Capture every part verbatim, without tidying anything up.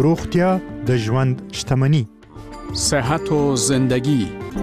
روغتیا د ژوند شتمني. صحت و زندگی.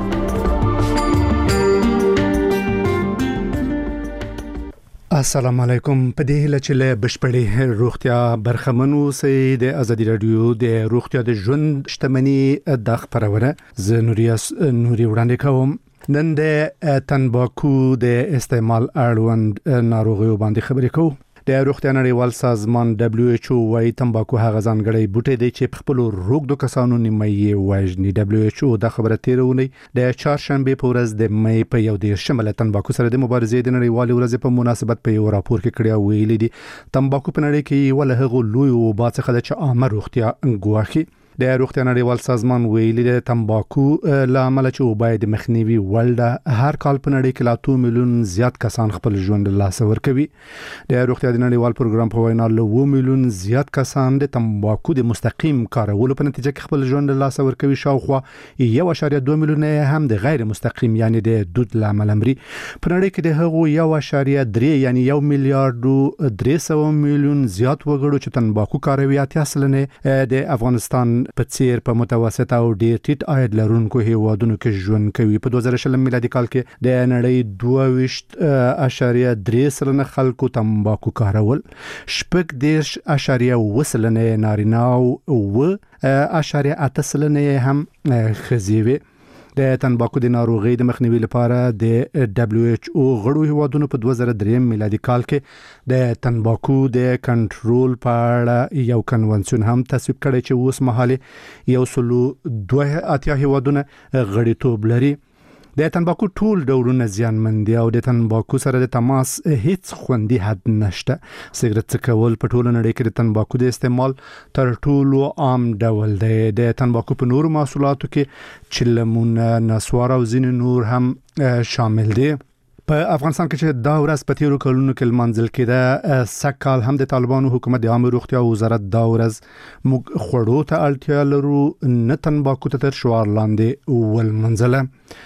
السلام علیکم. په دې هیله چې له بشپړې روغتیا برخمنو سي د ازادي رادیو د روغتیا د ژوند شتمني د خبرونه ز نوریاس نوري وړاندې کوم. نن د تنباکو د استعمال اړوند ناروغیو باندې خبرې کوو. د روغتیا نړیوال سازمان دبليو ایچ او وايي تنباکو هغه ځانګړی بوټی دی چې په خپل روغ د کسانو نیمه یې وژني. دبليو ایچ او د خبره تیرونی د چهارشنبه په ورځ د مې په یو د شمال تنباکو سره د مبارزې د نړیوال ورځ په مناسبت په یو راپور کې کړی ویلي دي تنباکو په نړۍ کې ول هغه لوی او باڅخه د چې عامه روغتیا ګواخي. د روغتیا نړیوال سازمان ویلي د تنباکو لامل چې او باید مخنیوي ولده هر کال په نړۍ کې لا دوه میلیون زیات کسان خپل ژوند له لاسه ورکوي. د روغتیا د نړیوال پروګرام په وینا له اووه میلیون زیات کسان د تنباکو د مستقیم کارولو په نتیجه کې خپل ژوند له لاسه ورکوي. شاوخوا یو اشاریه دوه میلیون هم د غیر مستقیم یعنی د دود لامل مري. په نړۍ کې د هغو یو اشاریه درې یعنی یو میلیارډ درې سوه میلیون زیات وګړو چې تنباکو کاروي اتیا سلنه د افغانستان په څیر په متوسط او ډیر ټیټ عاید لرونکو هیوادونو کې ژوند کوي. په دوه زره شل میلادي کال کې د نړۍ دوه ویشت اشاریه درې سلنه خلکو تنباکو کارول، شپږ دیرش اشاریه اووه سلنه نارینه او اووه اشاریه اته سلنه هم ښځې وې. د تنباکو د ناروغۍ د مخنیوي لپاره د دبليو ایچ او غړو هیوادونو په دوه زره درې میلادي کال کې د تنباکو د کنټرول په اړه یو کنونسیون هم تصویب کړی چې اوس مهال یو سلو دوه اتیا هیوادونه غړیتوب لري. د تنباکو ټول ډولونه زیانمن دي او د تنباکو سره د تماس هیڅ خوندي حد نشته. سیګریټ څکول په ټول نړۍ کې د تنباکو د استعمال تر ټولو عام ډول دی. د تنباکو په نورو محصولاتو کې چلمون، نسوار او ځینې نور هم شامل دي. په افغانستان کې چې دا ورځ په تیرو کلونو کې منځل کېده، سکهال هم د طالبانو حکومت د عامه روغتیا وزارت دا ورځ موږ خوړو ته اړتیا لرو نه تنباکو ته تر شعار لاندې ول منځله.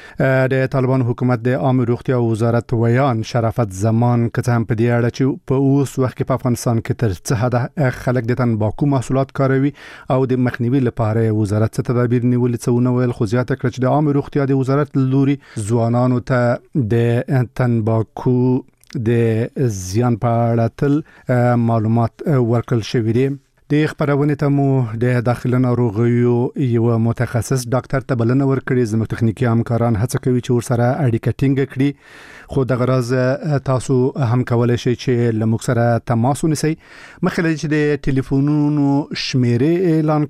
د طالبانو حکومت د عامه روغتیا وزارت ویان شرافت زمان کته هم په دې اړه چې په اوس وخت کې په افغانستان کې تر څه حد خلک د تنباکو محصولات کاروي او د مخنیوي لپاره وزارت څه تدابیر نیولې څه ونه ویل. خو زیاته کړ چې د عامه روغتیا د وزارت لوري ځوانانو ته د تنباکو د زیان په اړه تل معلومات ورکړل شوي دي. د خبرونه ته مو د داخله ناروغیو یو متخصص ډاکټر ته بلنه ورکړې. زموږ تخنیکی همکاران هڅه کوي چې ورسره اړیکه ټینګ کړي، خو د غرض تاسو هم کولای شئ چې لموږ سره تماس ونیسئ. مخکې چې د ټلیفونونو شمیرې اعلان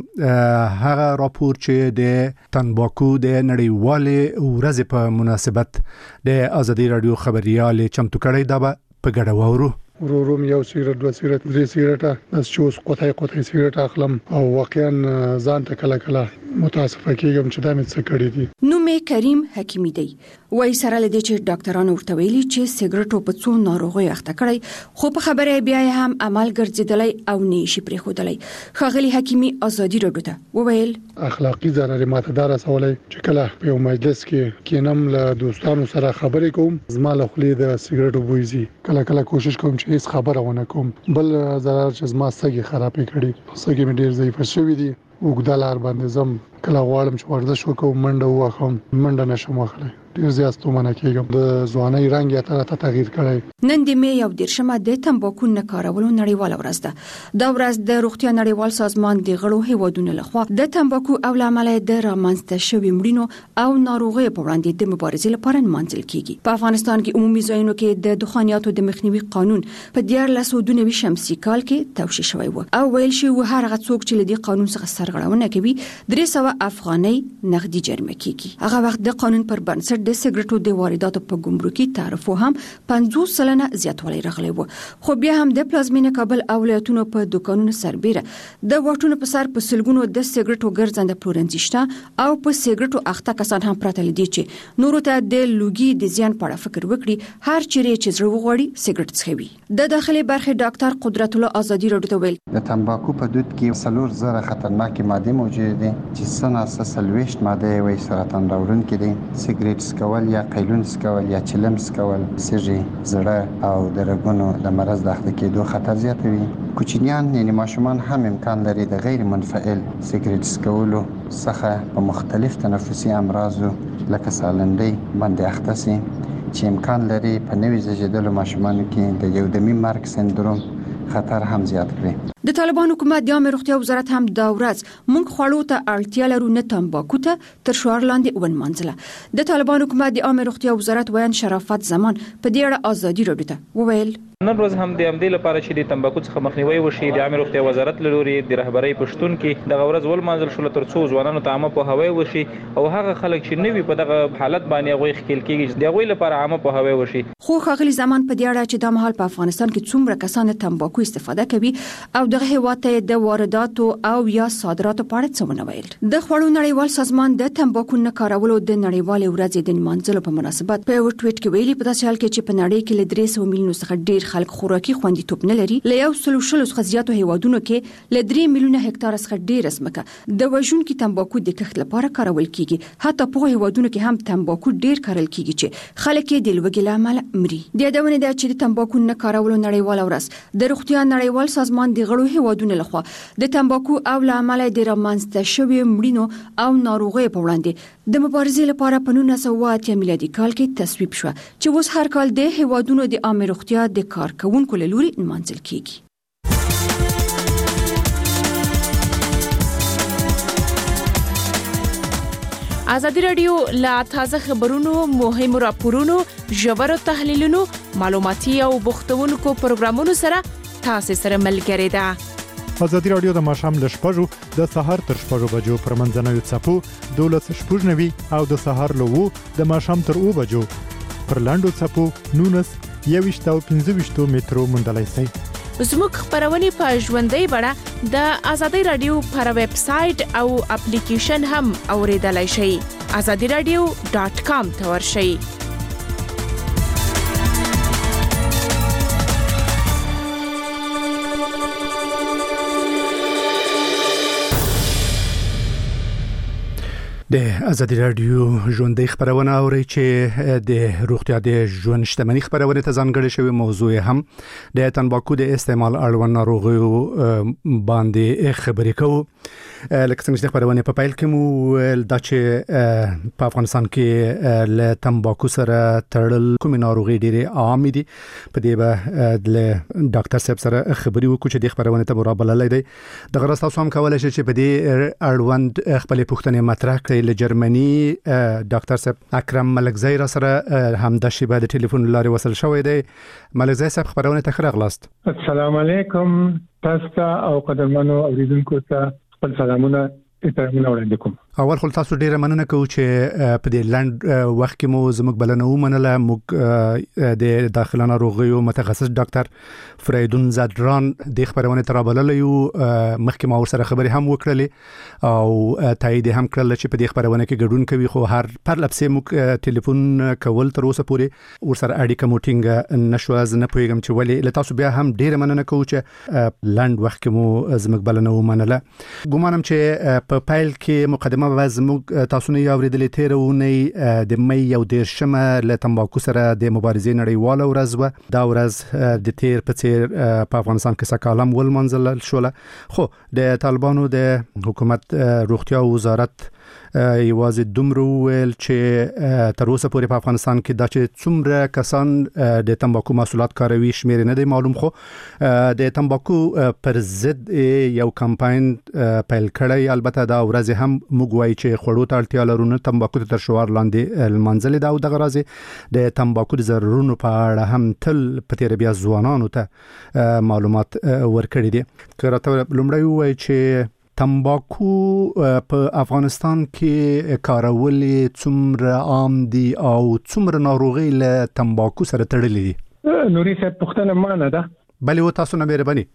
کړم، هغه راپور چې د تنباکو د نړیوالې ورځې په مناسبت د ازادي رادیو خبريال چمتو کړی دا په ګډه وورو. وروم یو سیګریټ، دوه سیګریټ، درې سیګریټه از چوس قطعه قطعه سیګریټ اخلم او واقعا ځان ته کله کله متاسفه کېږم چې دا مې څه کړی دي. نو مې کریم حکیمی دی وای سره لدی چې ډاکټرانو ورته ویلي چې سیګریټو په څو ناروغي اخته کړی، خو په خبره بیا هم عمل ګرځیدلی او نشي پرې خودلی. خاغلی حکیمی ازادي رادیو ته وویل اخلاقی ضرر ماته دار رسولای چې کله په یو مجلس کې کینم له دوستانو سره خبرې کوم، زما له خولې د سیګریټو بوی زی، کله کله کوشش کوم چې هیڅ خبره ونه کوم. بل ضرر چې زما سګي خرابې کړي، سګي مې ډیر ضعیف شوی دي، وګدلار باندې زم کله غواړم چې ورزش وکړم، منډه وکړم، منډه نشم وکړای. ډیر زیات ستومانه کېږم، د ځوانۍ رنګ یې تر ته تغییر کړی. نن د مې یو دیرشمه د تنباکو نه کارولو نړیواله ورځ ده. دا ورځ د روغتیا نړیوال سازمان د غړو هیوادونو لخوا د تنباکو او لامل د رامنځته شوی مړینو او ناروغیو په وړاندې د مبارزې لپاره منځل کیږي. په افغانستان کې عمومي ځایونو کې د دخانیاتو د مخنیوي قانون په دیارلس سوه دوه نوي شمسي کال کې توشیح شوی و او ویل شوی و هر هغه څوک چې لدی قانون څخه سرغړونه کوي درې سوه افغانۍ نغدي جریمه کیږي. هغه وخت د قانون پر بنسټ د سیګریټو د وارداتو په ګمرکي تعرفو هم پنځوس سلنه زیاتوالی راغلی و. خو بیا هم د پلازمینه کابل او ولایتونو په دکانونو سربېره د واټونو په سر په سلګونو د سیګریټو ګرځنده پلورنځي شته او په سیګریټو اخته کسان هم پراته لدي چې نورو ته د لوګي د زیان په اړه فکر وکړي، هر چیرې چې زړه وغواړي سیګریټ څښي. د داخلي برخې ډاکټر قدرت الله آزادي رادیو ته ویل د تنباکو په دود کې څلور زره خطرناکې مادې موجود دي چې سناسه سلويشت ماده وي سرطان راوړونکې دي. سیګریټ څکول یا قیلون څکول یا چلم څکول سږي، زړه او د رګونو د مرض د اخته کېدو خطر زیاتوي. کوچنیان یعنی ماشومان هم امکان لري د غیر منفعل سیګریټ څکولو څخه په مختلف تنفسي امراضو لکه سالنډۍ باندې اخته شي، چې امکان لري په نوي زیږیدلو ماشومانو کې د یودمي مرګ سندروم خطر هم زیات کړي. د طالبان حکومت د عامه روغتیا وزارت هم دا ورځ مونږ خوړو ته اړتیا لرو نه تمباکو ته تر شعار لاندې ونمانځله. د طالبان حکومت د عامه روغتیا وزارت ویان شرافت زمان په دې اړه ازادي راډیو ته وویل نن ورځ هم د امدې لپاره چې د تمباکو څخه مخنیوي وشي د عامه روغتیا وزارت له لوري د رهبرۍ پښتون کې د غورز ولمانځل شو تر څو ځوانانو ته عامه په هوای وشي او هغه خلک چې نوي په دغه حالت باندې غوي خپل کېږي د غوي لپاره عامه په هوای وشي. خو خغلی زمان په دې اړه چې د مهال په افغانستان کې څومره کسان تمباکو استفاده کوي او دغه هیواد د وارداتو او یا صادراتو په اړه څه ونویل. د خوړو نړیوال سازمان د تمباکو نه کارولو د نړیوال ورځې د نمانځلو په مناسبت په یو ټویټ کې ویلي په داسې حال کې چې په نړۍ کې له درې سوه میلیونو څخه ډیر خلک خوراکي خوندیتوب نه لري، له یو سل شل څخه زیاتو هیوادونو کې له درې میلیونه هکتار څخه ډیر ځمکه د وژونکي تمباکو د کښت لپاره کارول کیږي. حتی په هیوادونو کې هم تمباکو ډیر کارول کیږي چې خلک یې د لوږې له امله مري. د یادونه ده چې د تمباکو نه کارولو نړیوال ورځ د روغتیا نړیوال سازمان د غړو هیوادونو لخوا د تمباکو او له امله د رامنځته شوي مړینو او ناروغیو په وړاندې د مبارزې لپاره په نولس سوه اته میلادي کال کې تصویب شو چې اوس هر کال د هیوادونو د عامه روغتیا د کارکونکو له لوري نمانځل کیږي. ازادي رادیو لا تازه خبرونو، مهمو راپورونو، ژورو تحلیلونو، معلوماتي او بوختونکو پروګرامونو سره تاسو سره ملګری ده. ازادي رادیو د ماښام له شپږو د سهار تر شپږو بجو پر منځنوي څپو دولس شپږ نوي او د سهار له وو د ماښام تر اوه بجو پر لاندو څپو نونس یويشت او پنځه ویشت مترو موندلای شئ. زموږ خبرونه په ژوندۍ بڼه د ازادي رادیو پر ویب سټ او اپلیکیشن هم اوریدلای شئ. azadi radio dot com ته ورشئ. د ازادي رادیو ژوندۍ خبرونه اوري چې د روغتیا د ژوند شتمنۍ خبرونه ته ځانګړې شوی موضوع هم د تمباکو د استعمال اړوند ناروغیو باندې خبرې کوو. لکه څنګه چې خبرونه په پایل کې مو د چې په افغانستان کې له تمباکو سره تړل کوم ناروغي ډېرې عام دي. په دې به د ډاکټر صاحب سره خبرې وکړو چې د خبرونه ته مرابله لري. د غرض تاسو هم کولای شئ چې په دې اړوند خپل پوښتنې مطرح کړئ. له جرمني ډاکټر صاحب اکرم ملکزی را سره هم د شیبه د ټلیفون لارې وصل شوی دی. ملکزی صاحب خبرونه ته ښه راغلاست. السلام علیکم تاسو ته او قدرمنو اوریدونکو ته خپل سلامونه احترامونه وړاندې کوم. اول خو تاسو ډیره مننه کوم چې په دې لند وخت کې مو زموږ بلنه ومنله. موږ د داخله ناروغیو متخصص ډاکټر فریدون زادران د خبرونه ترابلل یو مخکې ما سره خبرې هم وکړلې او تایید هم کړل چې په دې خبرونه کې ګډون کوي. خو هر پر لپسې موږ ټلیفون کول تر اوسه پورې ور سره اړیکه مو ټینګ نشو. از نه پوهیږم چې ولې له تاسو بیا هم ډیره مننه کوم چې لند وخت کې مو زموږ بلنه ومنله. ګومانم چې په پایل کې مقدمه باز موږ تاسو نه اوریدلې تیر ونه د مې یو دیرشمه له تمباکو سره د مبارزې نړیواله ورځ و. دا ورځ د تیر په تیر په افغانستان کې سکالم ولمنځل شو. خو د طالبانو د حکومت روغتیا وزارت یوازې دومره ویل چې تر اوسه پورې په افغانستان کې دا چې څومره کسان د تمباکو محصولات کاروي شمیر نه دی معلوم. خو د تمباکو پر ضد یو کمپاین پیل کړی. البته دا ورځ هم موږ وایي چې خوړو ته اړتیا لرو نه تمباکو تر شعار لاندې المنځل دا او دغه راځي د تمباکو د ضررونو په اړه هم تل په تیر بیا ځوانانو ته معلومات ورکړي دي. که راته لومړی وایي چې تمباکو په افغانستان کې کارول څومره عام دي او څومره ناروغي له تمباکو سره تړلې دي؟ نوري صاحب پښتنه مانه ده. بلې و تاسو نه مهرباني.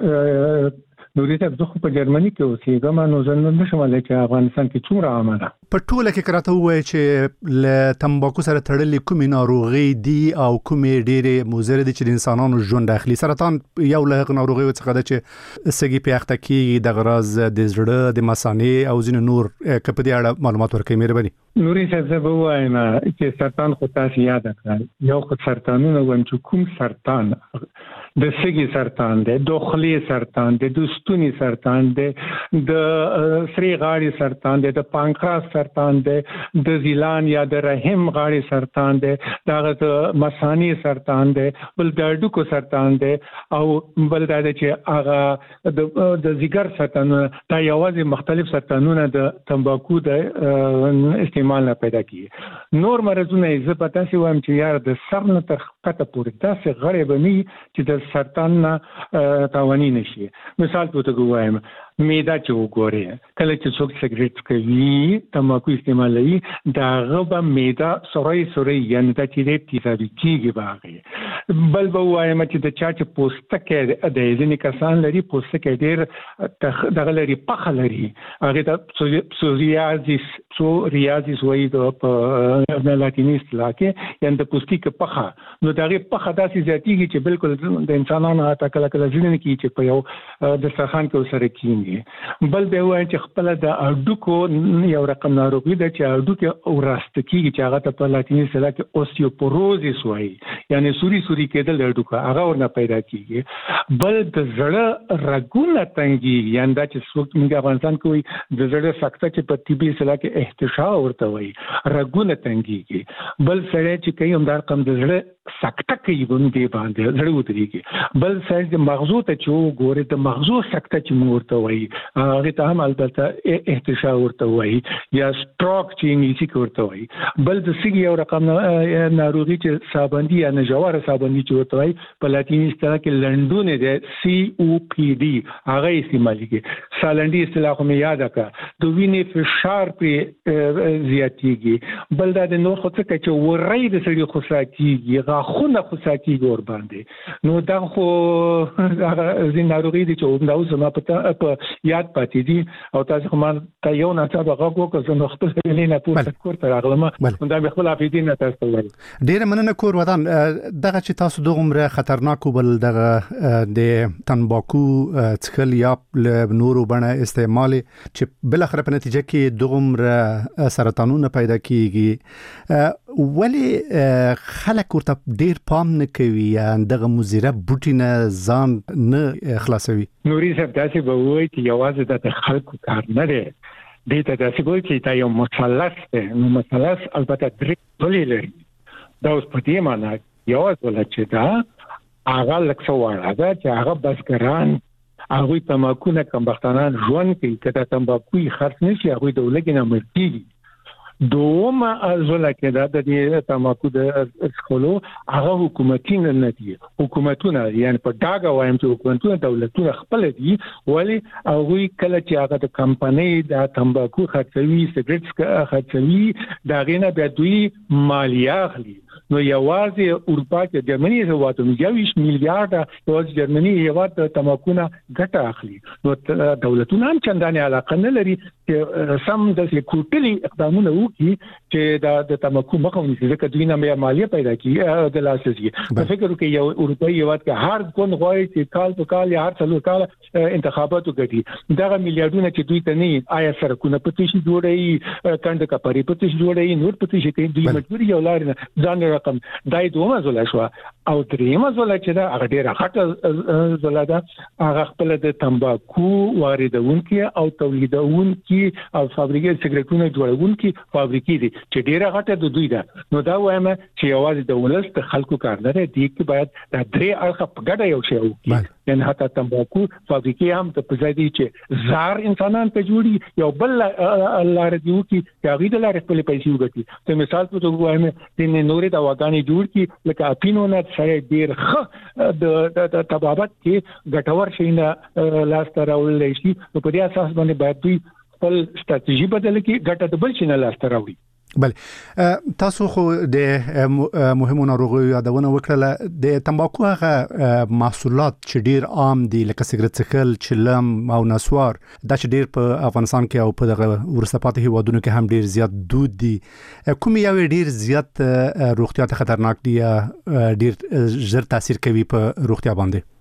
نوري صاحب زه خو په جرمني کې اوسېږم نو زه نه شم ویلی چې افغانستان کې څومره عامه ده. په ټوله کې راته ووایي چې له تمباکو سره تړلې کومې ناروغي دي او کومې ډېرې مضرې دي چې د انسانانو ژوند اخلي. سرطان یو له هغو ناروغیو څخه ده چې سږي پرې اخته کېږي، د غراز د زړه د مثانې او ځینې نور. که په دې اړه معلومات ورکوي مهرباني. نوري صاحب زه به ووایم چې سرطان خو تاسو یاد کړئ. یو خو سرطانونه وایم چې کوم سرطان د سږي سرطان دی، د خولې سرطان دی، د ستوني سرطان دی، د سری غاړې سرطان دی، د پانکراس سرطان دی، د زیلان یا د رحم غاړې سرطان دی، دغه د مثانې سرطان دی، بل د هډوکو سرطان دی، او بل دا چې هغه د د ځیګر سرطان. دا یوازې مختلف سرطانونه د تمباکو د استعمال نه پیدا کیږي. نور مرزونه یې زه پتا سي وایم چې یار د سر نه تر کته پورې داسې غړې به می چې د سرطان نه تاواني نشي. مثال په توګه وایم میدا چې وګورئ، کله چې څوک سګریټ کوي، تمباکو استعمالوي، دا غوبه میدا سوري سوري یعنی دا چې دې تیزابي کیږي باغې. بل به وایم چې د چا چې پوستکي د ځینې کسان لري پوستکي ډېر دغه لري پخه لري، هغه د سوریازیس سوریازیس وایي د لاتیني اصطلاح کې، یعنی د پوستکي پخه. نو دغه پخه داسې زیاتېږي چې بالکل د انسانانو اته کله کله ځینې کې چې په یو د سرخان کې سره کېږي. بل به وایي چې خپل د هډوکو یو رقم ناروغي ده چې هډوکي وراسته کېږي، چې هغه ته په لاتیني اصطلاح کې اوستیوپوروزیس وایي، یعنی سوري سوري کېدل د هډوکو، هغه ورنه پیدا کېږي. بل د زړه رګونه تنګېږي، یعنی دا چې څوک موږ افغانستان کې وایي د زړه سکته چې په طبي اصطلاح کې احتشاء ورته وایي، رګونه تنګېږي. بل سړی چې کوي همدا رقم د زړه سکته کوي باندې باندې زړه ودرېږي. بل سړی د مغزو ته چې وګوري، د مغزو سکته چې موږ ورته وایي، هغه ته هم البته احتشاء ورته وایي یا سټروک چې انګلیسي کې ورته وایي. بل د سږي یو رقم ناروغي چې سابندي یا نژواره سابندي چې ورته وایي، په لاتیني اصطلاح کې لنډونه ده، سی او پی ډي، هغه استعمالېږي. سالنډي اصطلاح خو مې یاده کړه. د وینې فشار پرې زیاتېږي. بل دا د نور خو څه کوي چې ورۍ د سړي خوسا کېږي، غاښونه خوسا کېږي ور باندې. نو دا خو هغه ځینې ناروغي دي چې همدا اوس زما په یاد پاتې دي. او تاسو خو ما ته یو ناڅاپه غږ وکړ، زه نو خپل نه پورته کور ته راغلم، دا مې خپل حافظې نه تاسو ته وایي. ډېره مننه کور ودان. دغه چې تاسو دومره خطرناک بل دغه د تمباکو څکل یا نورو بڼه استعمال چې بل اخر په نتیجه کې دومره سرطانونه پیدا کیږي، ولی خلک ورته ډېر پام نه کوي یا دغه مزیره بوټي نه ځان نه خلاصوي؟ نوري صاحب داسې به وایي چې یوازې د خلکو کار نه دی، دې ته داسې وایي چې دا یو مثلث دی. نو مثلث البته درې ډولې لري. دا اوس په دې معنی یوه ډله چې دا هغه لږ څه واړه ده چې هغه بزګران هغوی تمباکو نه کمبختانان ژوند کوي، که دا تمباکو یې خرڅ نه شي هغوی د ولږې نه مړ کېږي. دومه ازوله کې دا د دې تمباکو د څکلو هغه حکومتي نه دي، حکومتونه یعنی په ډاګه وایم چې حکومتونه دولتونه خپل دي، ولی هغوی کله چې هغه د کمپنۍ د تمباکو خرڅوي، سګریټ خرڅوي، دا غینه بیا دوی مالیه اخلي. نو یوازې اروپا کې جرمني هیواد یویش میلیارډ یوازې جرمني هیواد د تمباکو نه ګټه اخلي. نو دولتونه هم چندانې علاقه نه لري چې سم د کوټلي اقدامونه وکړي چې د تمباکو مخه ونیسي، ځکه دوی نه مالیه پیدا کیږي د لاسه ځي. په فکر کې یو اروپایي هیواد کې هر کون غواړي چې کال په کال یا هر څلور کال انتخابات وکړي، دغه میلیارډونه چې دوی ته نه آیا سرکونه پته شي جوړي، کنده کپری پته شي جوړي، نور پته شي کوي، دوی مجبور یو لار نه ځان رقم دای دومره زولا شو. او دریمه زولا چې دا هغه ډیره غټه زولا ده، هغه خپل د تمباکو واردونکي او تولیدونکي او فابریکې سګریټونه جوړونکي فابریکې دي چې ډیره غټه د دوی ده. نو دا وایم چې یوازې د ولس د خلکو کار نه دی، کې باید د درې اړخه په ګډه یو شی وکړي. یعنی حتی تمباکو فابریکې هم ته په ځای دي چې زار انسانان ته جوړي، یو بل لار دی وکړي چې هغوی د لارې خپلې پیسې وګټي. ته مثال په توګه وایم ځینې نورې دواګانې جوړ کړي، لکه اپینو نه سړی ډېر ښه د طبابت کې ګټور شیونه لاسته راوړلی شي. نو په دې اساس باندې باید دوی خپل ستراتیژي بدله کړي، ګټه د بل شي نه لاسته راوړي. بله، تاسو خو د مهمو ناروغیو یادونه وکړله. د تمباکو هغه محصولات چې ډیر عام دي لکه سګرټ څکل، چلم او نسوار، دا چې ډیر په افغانستان کې او په دغه وروسته پاتې هیوادونو کې هم ډیر زیات دود دي، کوم یو ډیر زیات روغتیا ته خطرناک دي یا ډیر ژر تاثیر کوي په روغتیا باندې؟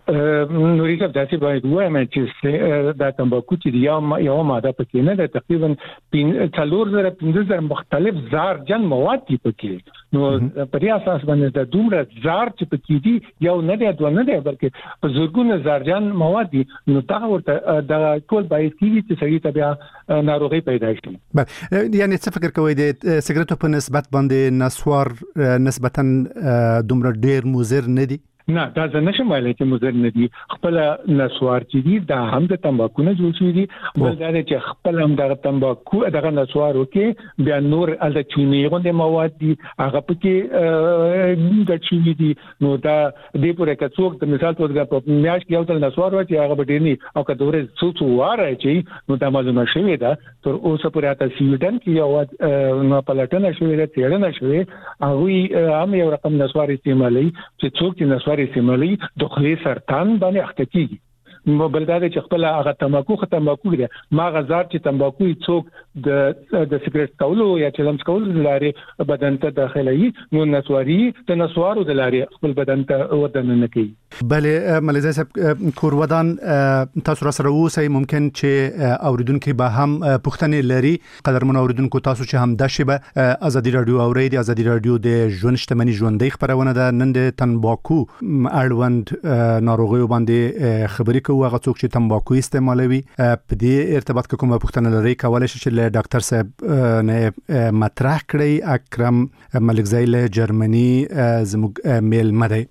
نوري صاحب داسې باید وایم چې دا تمباکو چې یو یو ماده پکې نه ده، تقریبا څلور زره پنځه زره مختلف زهرجن مواد دي پکې. نو په دې اساس باندې د دومره زهر چې پکې دي یو نه دی دوه نه دی بلکې په زرګونه زهرجن مواد دي. نو دا ورته د ټول باید کیږي چې سړي ته بیا ناروغي پیدا شي. یعنی څه فکر کوئ د سیګریټو په نسبت باندې نسوار نسبتا دومره ډیر مضر نه دي؟ نه دا څنګه نشم ویلای چې مضر نه دي. خپل نسوار چې دي دا هم د تمباکو نه جوړ شوی دي، بل دا چې خپل هم د تمباکو دغه نسوار وکي بیا نور ال د چونی غوندې مواد دي هغه پکې د چونی دي. نو دا د پوره کڅوک د مثال توګه په میاش کې یو تل نسوار وکي هغه ډېر نه او کډوره څو څو واره چې نو دا معلومه شوی دا تر اوسه پورې تاسو سویډن کې یو نو پلاتنه شوی دا تیرنه شوی هغه هم یو رقم نسوار استعمالي چې څوک چې نسوار استعمالي د خولې سرطان باندې اخته کیږي. بل دا چې خپل هغه تمباکو خ تمباکو دی ما غزار چې تمباکو څوک د د سیګریټ کولو یا چې لمس کولو لاري بدن ته داخلي نو نسواري د نسوارو د لاري خپل بدن ته ودن نه کوي. بله مليزه صاحب کورودان تاسو را سره اوسئ ممکن چې اوریدونکو به هم پوښتنې لري. قدرمن اوریدونکو تاسو چې هم د شبه ازادي رادیو اورید ازادي رادیو د ژوند شتمنۍ ژوندۍ خبرونه ده. نن د تمباکو اړوند ناروغي باندې خبرې کوو. هغه څوک چې تمباکو استعمالوي په دې ارتباط کې کومه پوښتنه لري کولای شي چې له ډاکټر صاحب نه مطرح کړئ. اکرم ملکزی له جرمني زموږ میل مده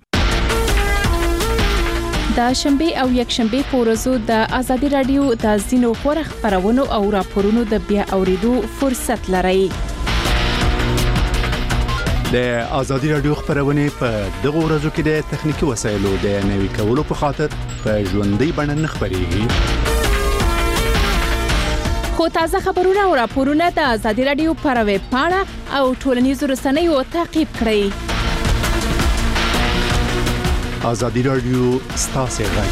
د شنبه او یک شنبه پورزو د ازادي رادیو د زینو خبر خبرونو او راپورونو د بیا اوریدو فرصت لرئ. د ازادي رادیو خبرونه په دغه ورځو کې د تخنیکی وسایلو د نوي کولو په خاطر په ژوندۍ بڼه نه خبريږي. خو تازه خبرونه او راپورونه د ازادي رادیو پر ویب پاڼه او ټولنیزو رسنیو تعقیب کړئ. ازادي رادیو ستاسو غږ.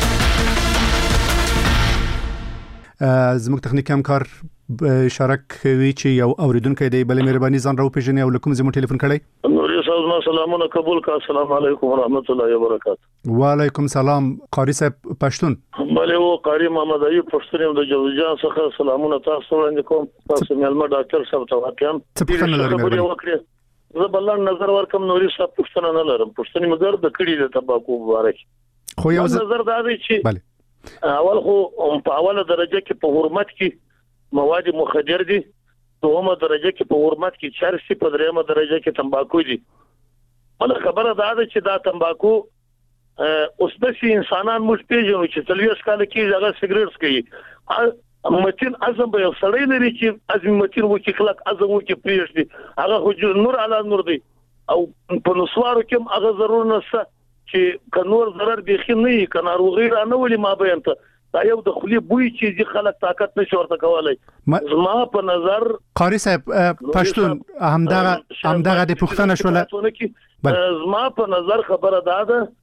زموږ تخنیکی همکار اشاره کوي چې یو اوریدونکو دی بل مهرباني ځان راو پیژنې او لکم زموږ ټلیفون کړئ. نوري صاحب سلامونه قبول کا. السلام علیکم ورحمت الله وبرکاته. وعلیکم سلام قاری صاحب پښتون. بله و قاری محمد ایوب پښتون د جوزجان څخه سلامونه تاسو وړاندې کوم. تاسو مېلمه ډاکټر صاحب ته وایم څه پوښتنه لرئ مهرباني؟ زه بلان نظر ورکم نوري صاحب پښتنه نه لرم. پښتني مګر د کړي د تمباکو مبارک خو یو نظر دا دی چې بله اول خو په اوله درجه کې په حرمت کې مواد مخدر دي، دومره درجه کې په حرمت کې چرس دي، په دریمه درجه کې تمباکو دي. بل خبره دا ده چې دا تمباکو اوس د انسانان موږ پیژنو چې څلوېښت کال کې هغه سیګریټ کوي. متین اعظم به سړی لري چې ازم متین وکي خلق اعظم وکي پریږدي هغه خو نور علا نور دی او په نسوارو کې هغه ضرور نشته چې کنور ضرر بيخي نه کنا روغي را نه ولي ما بیان ته دا یو د خلی بوی چې دي خلک طاقت نشي ورته کولای. زما په نظر قاری صاحب پښتون همدغه همدغه د پښتنه شوله. زما په نظر خبره ده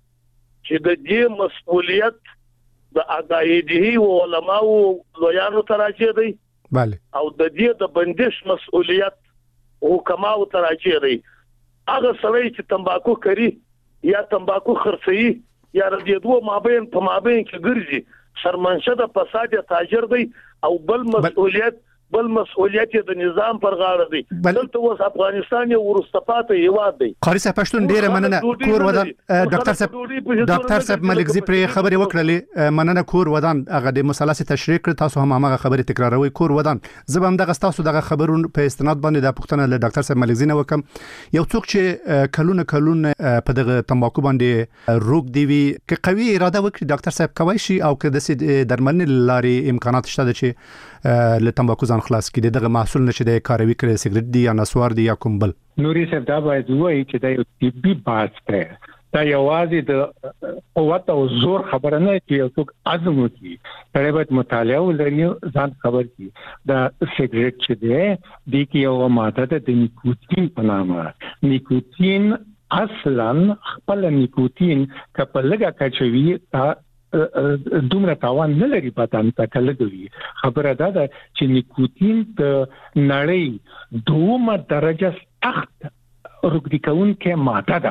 چې د دې مسؤلیت د عقایدي او علماو لویانو تراجه دی. bale او د دې د بندش مسؤلیت حکماو تراجه دی. هغه سړی چې تمباکو کوي یا تمباکو خرڅي یا د دوه مابین په مابین کې ګرځي سرمنشه د فساد تاجر دی او بل مسؤلیت بل مسؤلیت د نظام پر غاړه دی. دلته اوس افغانستان یو ورستپاته هیواد دی. قاری صاحب پښتون ډیره مننه کور ودان ډاکټر صاحب ډاکټر صاحب ملکزی پر خبرې وکړلې مننه کور ودان هغه د مثلث تشریح کړ. تاسو هم هغه خبرې تکراروي کور ودان. زه هم دغه تاسو دغه خبرونه په استناد باندې د پښتنه له ډاکټر صاحب ملکزی نه وکم. یو څوک چې کلونه کلونه په دغه تمباکو باندې روغ دی وي ک قوي اراده وکړي ډاکټر صاحب کوي شي او که د درملنې لاري امکانات شته چې له تمباکو ځان خلاص کړي دغه محصول نشي د کاروي کړي سیګریټ دی یا نسوار دی یا کوم بل. نوري صاحب دا باید وایي چې دا یو طبي بحث دی. دا یوازې د قوت او زور خبره نه چې یو څوک عزم وکړي. سړی باید مطالعه ولري ځان خبر کړي. دا سیګریټ چې دی د کې یو ماده ده د نیکوتین په نامه. نیکوتین اصلا خپل نیکوتین کله لګا کچوي تا دومره تاوان نه لري بدن ته کلګوي. خبره ده چې نیکوتین د نړۍ دومره درجه سخت روغتي کوونکې ماده ده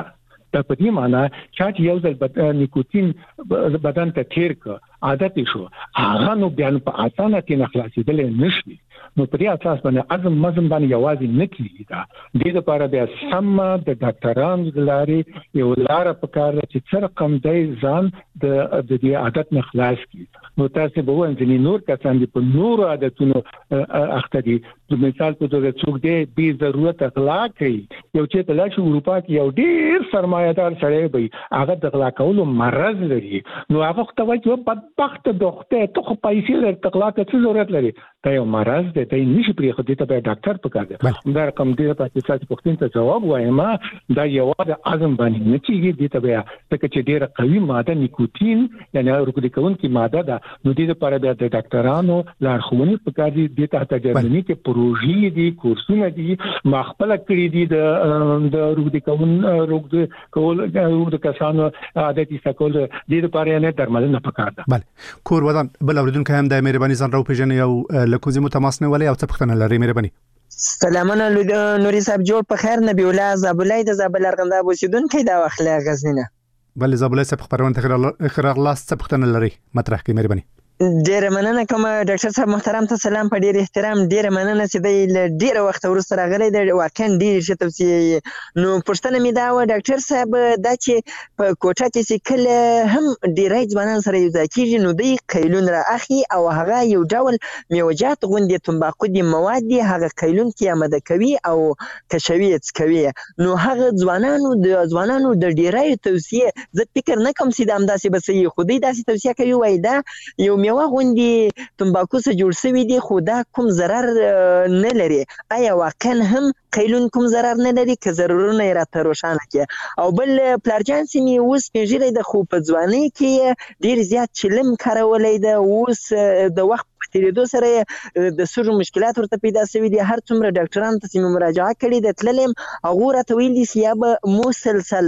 دا په دې معنی چې یو ځل نیکوتین بدن ته تیر ک عادت شو هغه نو بیا په اسانه کې نخلاصېدل نشي نو په دې اساس باندې عزم مزم باندې یوازې نه کیږي دا د دې لپاره بیا سم د ډاکټرانو د لارې یو لار په کار چې څر کم دی ځان د د دې عادت نه خلاص کړي نو تاسو به وایئ چې نور کسان دي په نور عادتونو اخته دي د مثال په توګه څوک دی بي ضرورت اخلاق کوي یو چې په لاشي اروپا کې یو ډیر سرمایه‌دار سړی وي هغه د اخلاق کولو مرز لري نو هغه ته وایي چې بدبخت دوخته ته خو پیسې لري اخلاق څه ضرورت لري دا یو مرز دی ته نشي پرې خو دې ته به ډاکټر پکار دی دا رقم دی په تاسو پوښتنه ته جواب وایم دا یو د اعظم باندې نه کیږي دې ته بیا څنګه چې ډیره قوي ماده نیکوتین یعنی ورکوډي کوونکی ماده ده نو دې لپاره بیا د ډاکټرانو لارښوونې پکار دي دې ته ته جرمني کې پروژې دي کورسونه دي ما خپل کړی دي د د ورکوډي کوون ورکوډي کول ورکوډي کسانو عادت استعمال دې لپاره نه درملنه پکار ده بله کور ودان بل اوریدونکو هم د مهرباني ځان راو پیژنې او لکوزي متماس نه ولې او څه پختنه لري مهرباني سلامونه نوري صاحب جوړ په خیر نبی الله زابلای د زابل ارغنده بوسیدونکو د واخله غزنینه بل زابلای صاحب خبرونه اخراغ لاس څه پختنه لري مطرح کې مهرباني ډیر مننه کوم ډاکټر صاحب محترم ته سلام په ډیر احترام ډیر مننه چې د ډیر وخت وروسته راغلی د واقعا ډیر ښه توصیه نو پښتنه می دا و ډاکټر صاحب دا چې په کوټه کې چې کله هم ډیرای ځوانان سره یو ځای کېږي نو دوی قیلون را اخلي او هغه یو ډول میوجات غوندې تنباکو دي مواد دي هغه قیلون کې آماده کوي او کشوي کوي نو هغه ځوانانو د ځوانانو د ډیرای توصیه زه فکر نه کوم چې د امداسي بسې خو دوی داسې توصیه کوي وای دا یو میوه غوندې تنباکو څخه جوړ شوی دی خو دا کوم ضرر نه لري آیا واقعا هم قیلون کوم ضرر نه لري که ضررونه یې راته روښانه کړي او بل پلارجان چې مې اوس سپین د خو په ځوانۍ کې ډېر زیات چلم کارولی ده اوس د وخت په تېرېدو سره د سږو مشکلات ورته پیدا شوي دي هر څومره ډاکټرانو ته چې مې مراجعه کړې ده تللی یم هغو راته ویل دي چې یا به مسلسل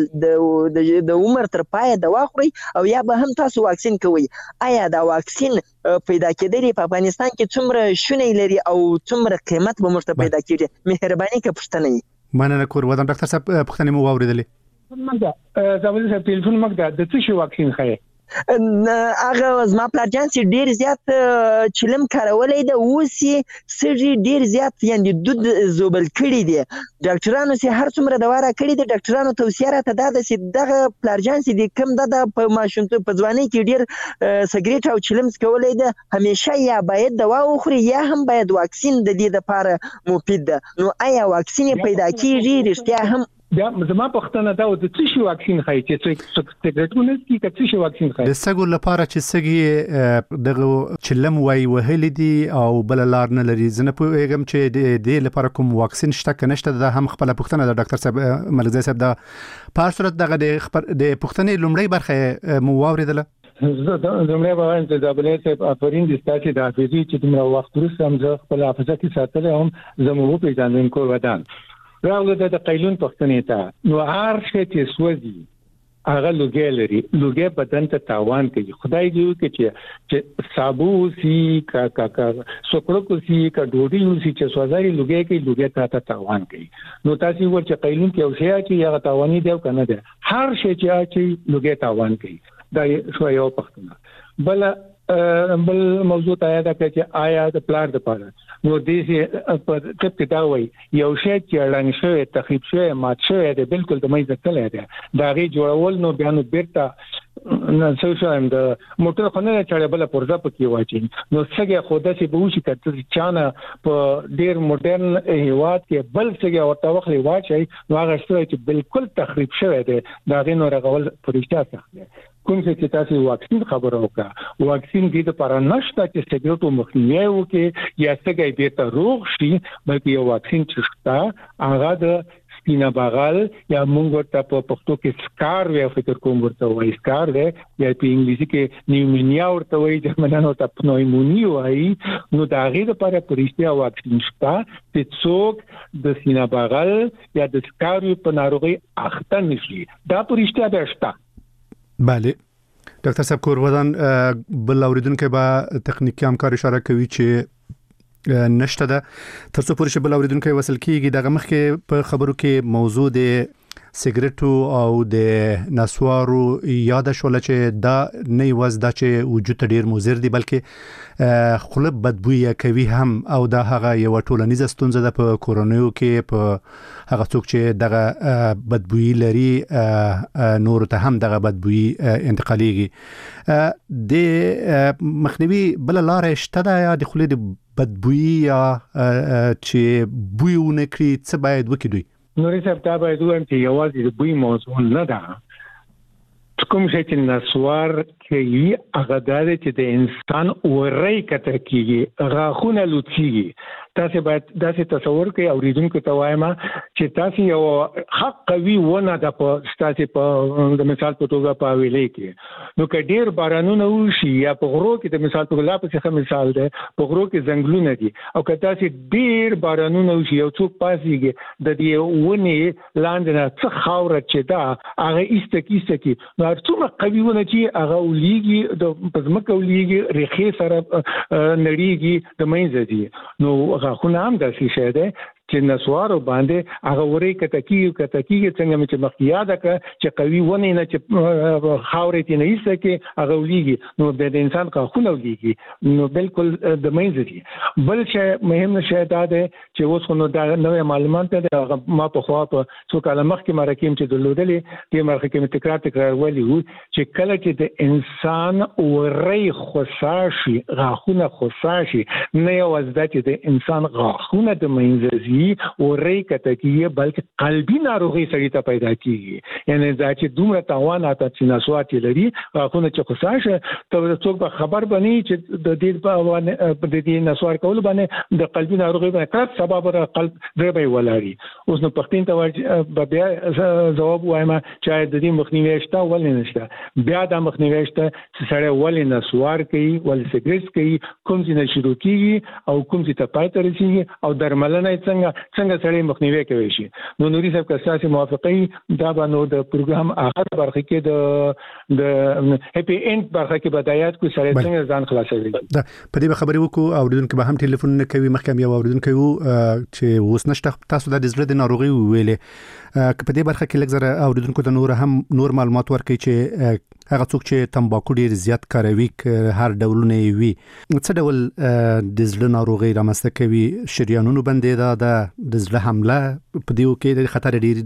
د عمر تر پایه دوا خورئ او یا به هم تاسو واکسین کوئ آیا دا واکسین پیدا کېدل په افغانستان کې څومره شونې لري او څومره قیمت به موږ ته پیدا کېږي مهرباني که پوښتنه وي مننه کور ودان ډاکټر صاحب پوښتنې مو واورېدلې مګر زابل صاحب ټلیفون مګر د څه شي واکسین خای هغه زما پلارجان چې ډیر زیات چلم کارولی ده اوس یې سږي ډیر زیات یعنې دود زوبل کړي دي ډاکټرانو چې هر څومره دوا را کړي دي ډاکټرانو توصیه راته دا ده چې دغه پلارجان چې د کوم ده په ماشومتوب په ځوانۍ کې ډیر سګرېټ او چلم څکولی ده همیشه یا باید دوا وخوري یا هم باید واکسین د دې دپاره مفید ده نو آیا واکسین پیدا کېږي رښتیا هم بیا زما پښتنه دا د څه شي واکسین خای چې سګرټونه کی که څه شي واکسین خای د سګو لپاره چې سګي دغه چلم وای وهل دي او بل لار نه لري زنه پوهیږم چې د دې لپاره کوم واکسین شته کنه شته د هم خپل پښتنه د ډاکټر صاحب ملګری صاحب دا په صورت دغه د د پښتنې لومړی برخه مو واوریدله زه د زموږ په اړه د دبلې ته افرین د ستاسو د حافظي چې دومره وخت وروسته هم زه خپل حافظه کې ساتل هم زموږ په ځان کور ودان راغله د قیلون پښتنې ته نو هر شي چې سوځي هغه لوګي لري لوګي بدن ته تاوان کوي خدای دې وکړي چې چې صابو سي کا کا کا سوکړو کو سي کا ډوډۍ سي چې سوځاري لوګي کوي لوګي ته تاوان کوي نو تاسو ور چې قیلون کې او شي چې هغه تاواني دی کنه دی هر شي چې لوګي تاوان کوي دا شو یو پښتنه بل بل موضوع ته یاد کړئ چې آیا د پلان لپاره نو دې په ټپ کې دا وایي یو شی چې رنګ شوی تخریب شوی مات شوی دی بالکل د مې ځکل دی دا غي جوړول نو بیا نو بیرته نه څه شایم د موټر خونه چړې بل پرځه پکې واچي نو څنګه خوده سي به وشي کته چانه په ډیر موډرن هیواد کې بل څنګه ورته وخت واچي نو هغه څه چې بالکل تخریب شوی دی دا غي نو رغول فرشته سخت دی کوم چې تاسو واکسین خبره وکړه واکسین دې لپاره نشته چې سګرټو مخنیوي وکړي یا څنګه دې ته روغ شي بلکې یو واکسین چې شته هغه د سپینا بغل یا مونږ ته په پښتو کې سکار وی فکر کوم ورته وایي سکار دی یا په انګلیسي کې نیومونیا ورته وایي جرمنانو ته پنومونی وایي نو دا غي لپاره پرشتیا واکسین شته چې څوک د سپینا بغل یا د سکار په ناروغي اخته نشي دا پرشتیا به شته بله ډاکټر صاحب کور ودان بل اوریدونکو به تخنیکی همکار اشاره کوي چې نشته ده تر څو پورې بل اوریدونکو وصل کیږي دغه مخ کې په خبرو کې موضوع د سیګریټو او د نسوارو یاد شول چې دا نه یوازې دا چې وجود ته ډیر مضر دي بلکې خوله بدبوی کوي هم او دا هغه یو ټولنیزه ستونزه ده په کورونو کې په هغه څوک چې دغه بدبوی لري نور ته هم دغه بدبوی انتقالیږي د مخنیوي بل لار شته ده یا د خولې د بدبوی یا چې بوی ونه کړي څه باید وکړي دوی نوري صاحب دا باید وایم چې یوازې د بوی موضوع نه ده کوم شي چې نسوار کوي هغه دا چې د انسان ورای کتر کیږي غاخونه لوڅیږي تاسو باید داسې تصور کوئ اوریدونکو ته وایم چې تاسو یو حق قوي ونه د په تاسو په د مثال په توګه په ویلې کې نو که ډیر بارانونه وشي یا په غرو کې د مثال په توګه لا په څه مثال ده په غرو کې ځنګلونه دي او که تاسو ډیر بارانونه وشي یو څوک پاسيږي د دې ونی لاندې نه څه خاور چې دا هغه ایسته کیسته کی نو څومره قوي ونه چې هغه ولېږي د پزمکه ولېږي ریخي سره نړیږي د مینځ دي نو غاخونه هم داسې شی دی چې نسوارو باندې هغه ورې کتکی کتکی څنګه چې مخکیاده ک چې قوي ونه نه چې خاورې تی نه ایسته کې هغه ولېږي نو د انسان غاخونه ولېږي نو بالکل د مینځ دي بل شی مهم شی دا دی چې اوس نو دا نوې معلومات ده ما په خوا په څو کاله مخکې مرکیم چې دلودلې د مرکه کې تکرار تکرار ولي وو چې کله چې د انسان ورې خوساشي غاخونه خوساشي نه یوازې چې د انسان غاخونه د مینځ ورې کتکی بلکې قلبي ناروغي سړی ته پیدا کیږي یعنی دا چې دومره تاوان اته چې نسوات لري غاخونه چې خوساشه ته څوک به خبر بني چې د دې په د دې نسوار کول باندې د قلبي ناروغي باندې کړه سبب را قلب دربي ولاري اوس نو پښتين ته بیا جواب وایم چې د دې مخنیوي شته ولې نشته بیا د مخنیوي شته چې سړی ولې نسوار کوي ولې سګریټ کوي کوم څه شروع کیږي او کوم څه ته پاتې رسیږي او درملنه څنګه څنګه سړی مخنیوي کوي شي نو نوري صاحب که تاسو موافقي دا به نو د پروګرام اخر برخه کې د د هپی اند برخه کې بدايات کو سړی څنګه ځان خلاصوي دا په دې خبرې وکړو اوریدونکو به هم ټلیفون نه کوي مخکې یو اوریدونکو چې اوس نشته تاسو د زړه د ناروغي ویلې که په دې برخه کې لږ زره اوریدونکو ته نور هم نور معلومات ورکړي چې هغه څوک چې تمباکو ډیر زیات کاروي هر ډولونه وي څه ډول د زړه ناروغي رامنځته کوي شریانونو باندې دا د زړه حمله په دیو کې د خطر ډیر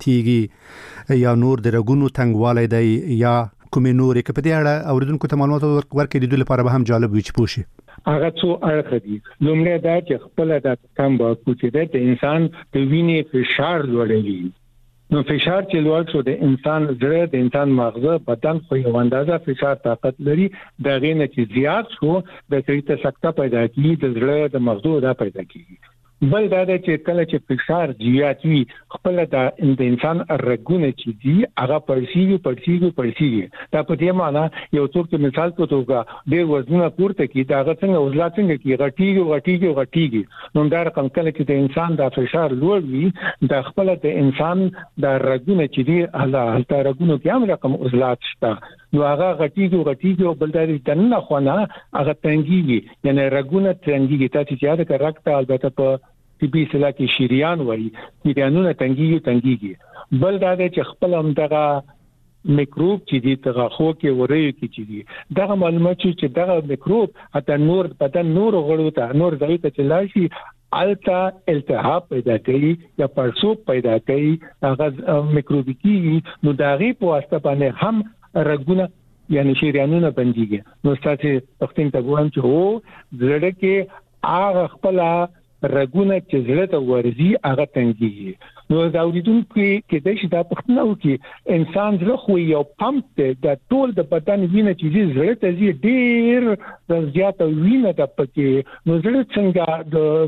زیاتېږي یا نور د رګونو تنګوالی دی یا کومې نورې که په دې اړه اوریدونکو ته معلومات ورکړي د دوی لپاره به هم جالب وي چې پوه شي هغه څو اړخ دي لومړی دا چې خپل د تمباکو چې د انسان د وینې فشار لوړوي نو فشار چې لوړ شو د انسان زړه د انسان مغزه بدن خو یو اندازه فشار طاقت لري دا غینه چې زیات شو د سړي سکته پیدا کیږي د زړه د مغزو دا پیدا کیږي بل دا چې کله چې فشار زیات وي خپل د انسان رګونه چې دي هغه پړسیږي پړسیږي پړسیږي دا په دې معنی یو څوک چې مثال په توګه ډېر وزنونه پورته کوي دا څنګه وزلا څنګه کوي غټیږي غټیږي غټیږي نو دا رقم کله چې د انسان د فشار لوړ وي د خپل د انسان د رګونه چې دي هله هلته رګونو کې هم رقم وزلات شته نو هغه غټیږي غټیږي او بل دا د نه خونه هغه تنګيږي یعنی رګونه تنګيږي تاسو چې یاد کړئ رګ ته البته په طبي اصطلاح کې شریان وایي شریانونه تنګيږي تنګيږي بل دا چې خپل هم دغه میکروب چې دي تغه خو کې ورې کې چې دي دغه معلومات چې دغه میکروب حتی نور بدن نور غړو ته نور ځای ته چلاشي التا التهاب پیدا کوي یا پړسوب پیدا کوي هغه میکروبیکی نو داغي په واسطه باندې هم رګونه یعنی شریانونه بنديږي نو تاسو پښتون ته وایم چې هو زړه کې هغه خپل رګونه چې زړه ته ورځي هغه تنګيږي نو دا اوریدونکو کې د شي دا پښتنه وکي انسان زړه خو یو پمپ دی د ټول د بدن وینه چې زړه ته زی ډیر زیاته وینه د پکې نو زړه څنګه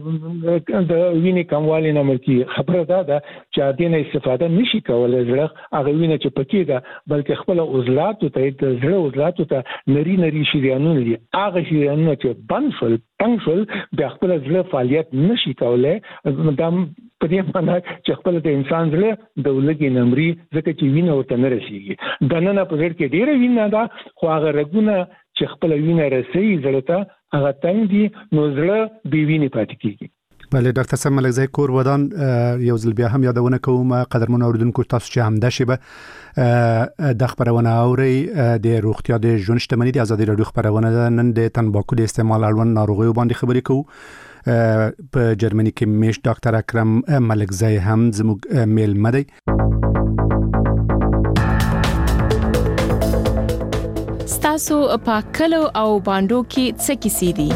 د د وینې کموالی نه ملکی خبره ده چې دینه استفاده نشي کولای زړه هغه وینه چې پکې ده بلکې خپل عضلات ته د زړه عضلات ته نری نری شریانونه دي هغه شریانونه چې بند شول تنګ شول د خپل زړه فعالیت نشي کولای مدام په دې معنی چې خپل د انسان زړه د ولګي نمرې ځکه چې وینه ورته نه رسیږي دنه په ځړ کې ډیره وینه ده خو هغه رګونه چې خپل وینه رسي زړه ته هغه تنګ دي نو زړه بي وینه پاتې کیږي بله ډاکټر صاحب ملکزی کور ودان یو ځل بیا هم یادونه کوم قدرمن اوریدونکو تاسو چې همدا شیبه د خبرونه اوري د روغتیا د ژوند شتمنۍ د ازادي رادیو خبرونه نن د تنباکو د استعمال اړوند ناروغیو باندې خبرې کوو. په جرمني کې میش ډاکټر اکرم ملکزی هم زموږ میلمه دی. ستاسو په کلو او باندو کې څه کیسې دي؟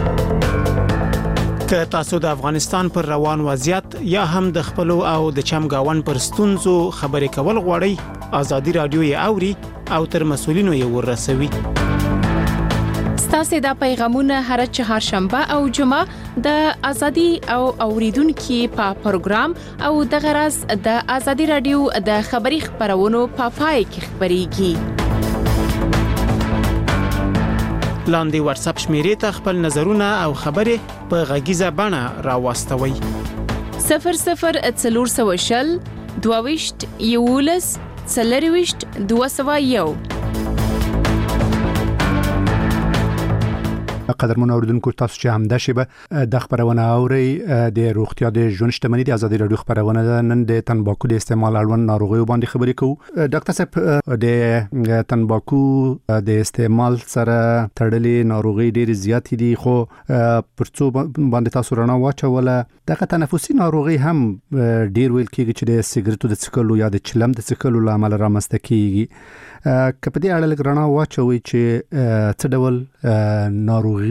که تاسو د افغانستان پر روان وضعیت یا هم د خپل او د چمګاون پر ستونزو خبرې کول غواړئ، ازادي رادیو یې اوري او تر مسولینو یې ورسوي. ستاسو د پیغامونه هر چهارشنبه او جمعه د ازادي او اوریدونکو په پروګرام او د غرض د ازادي رادیو د خبري خبرونو په پای کې خبريږي. لاندې واتس اپ شمیرې ته خپل نظرونه او خبرې په غږیزه بڼه راوستوي. صفر صفر څلور سوه شل دوه ویشت یولس څلور ویشت دوه سوه یو. قدرمن اوریدونکو تاسو چې همدا شیبه د خبرونه اوري د روغتیا د ژوند شتمنۍ د ازادي رادیو خبرونه نن د تنباکو د استعمال اړوند ناروغیو باندې خبرې کوو. ډاکټر صاحب د تنباکو د استعمال سره تړلې ناروغي ډېر زیات دي، خو پرڅو باندې تاسو رڼا واچوله دغه تنفسي ناروغي هم ډېر ویل کېږي چې د سیګریټو د څکلو یا د چلم د څکلو لامل رامنځته کیږي. که په دې اړه لږ رڼا واچوي چې څه ډول ناروغي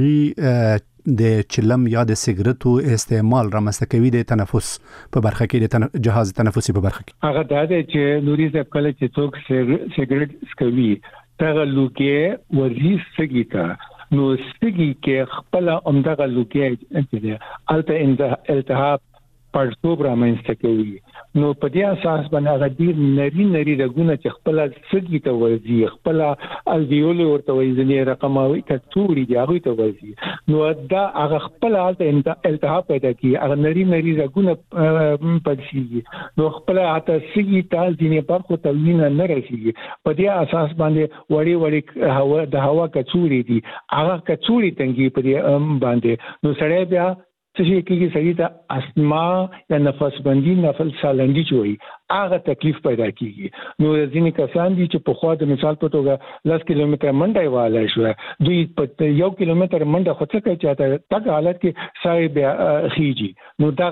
د چلم یا د سیګریټو استعمال رامنځته کوي د تنفس په برخه کې د جهاز تنفسي په برخه کې؟ هغه دا دی چې نوري ځکه کله چې څوک سیګریټ سکوي تاغه لوګي ورزي سګیتا نو سګي کې خپل عمدغه لوګي چې الته التهاب پړسوب رامنځته کوي. نو په دې اساس باندې هغه ډیر نری نری رګونه چې خپل سګي ته ورځي، خپل الویول ورته وایي رقموي کڅوړي دی هغه ته ورځي، نو دا هغه خپل حالت التهاب پیدا کوي، هغه نری نری رګونه پړسي، نو خپل حالت سګي ته ځینې برخو ته وینه نه رسیږي. په دې اساس باندې وړي وړي هوا د هوا کڅوړي دي، هغه کڅوړي تنګي په دې باندې، نو سړی بیا څه کېږي سړی ته استما یا نفس بندي نفس سالندي چوي هغه تکلیف پیدا کیږي. نو ځینې کسان دي چې په خوا د مثال په توګه لس کیلومتر منډه واله شو، دوی په یو کیلومتر منډه خو څه کوي چې تاګه حالت کې سای بیا خيږي، نو دا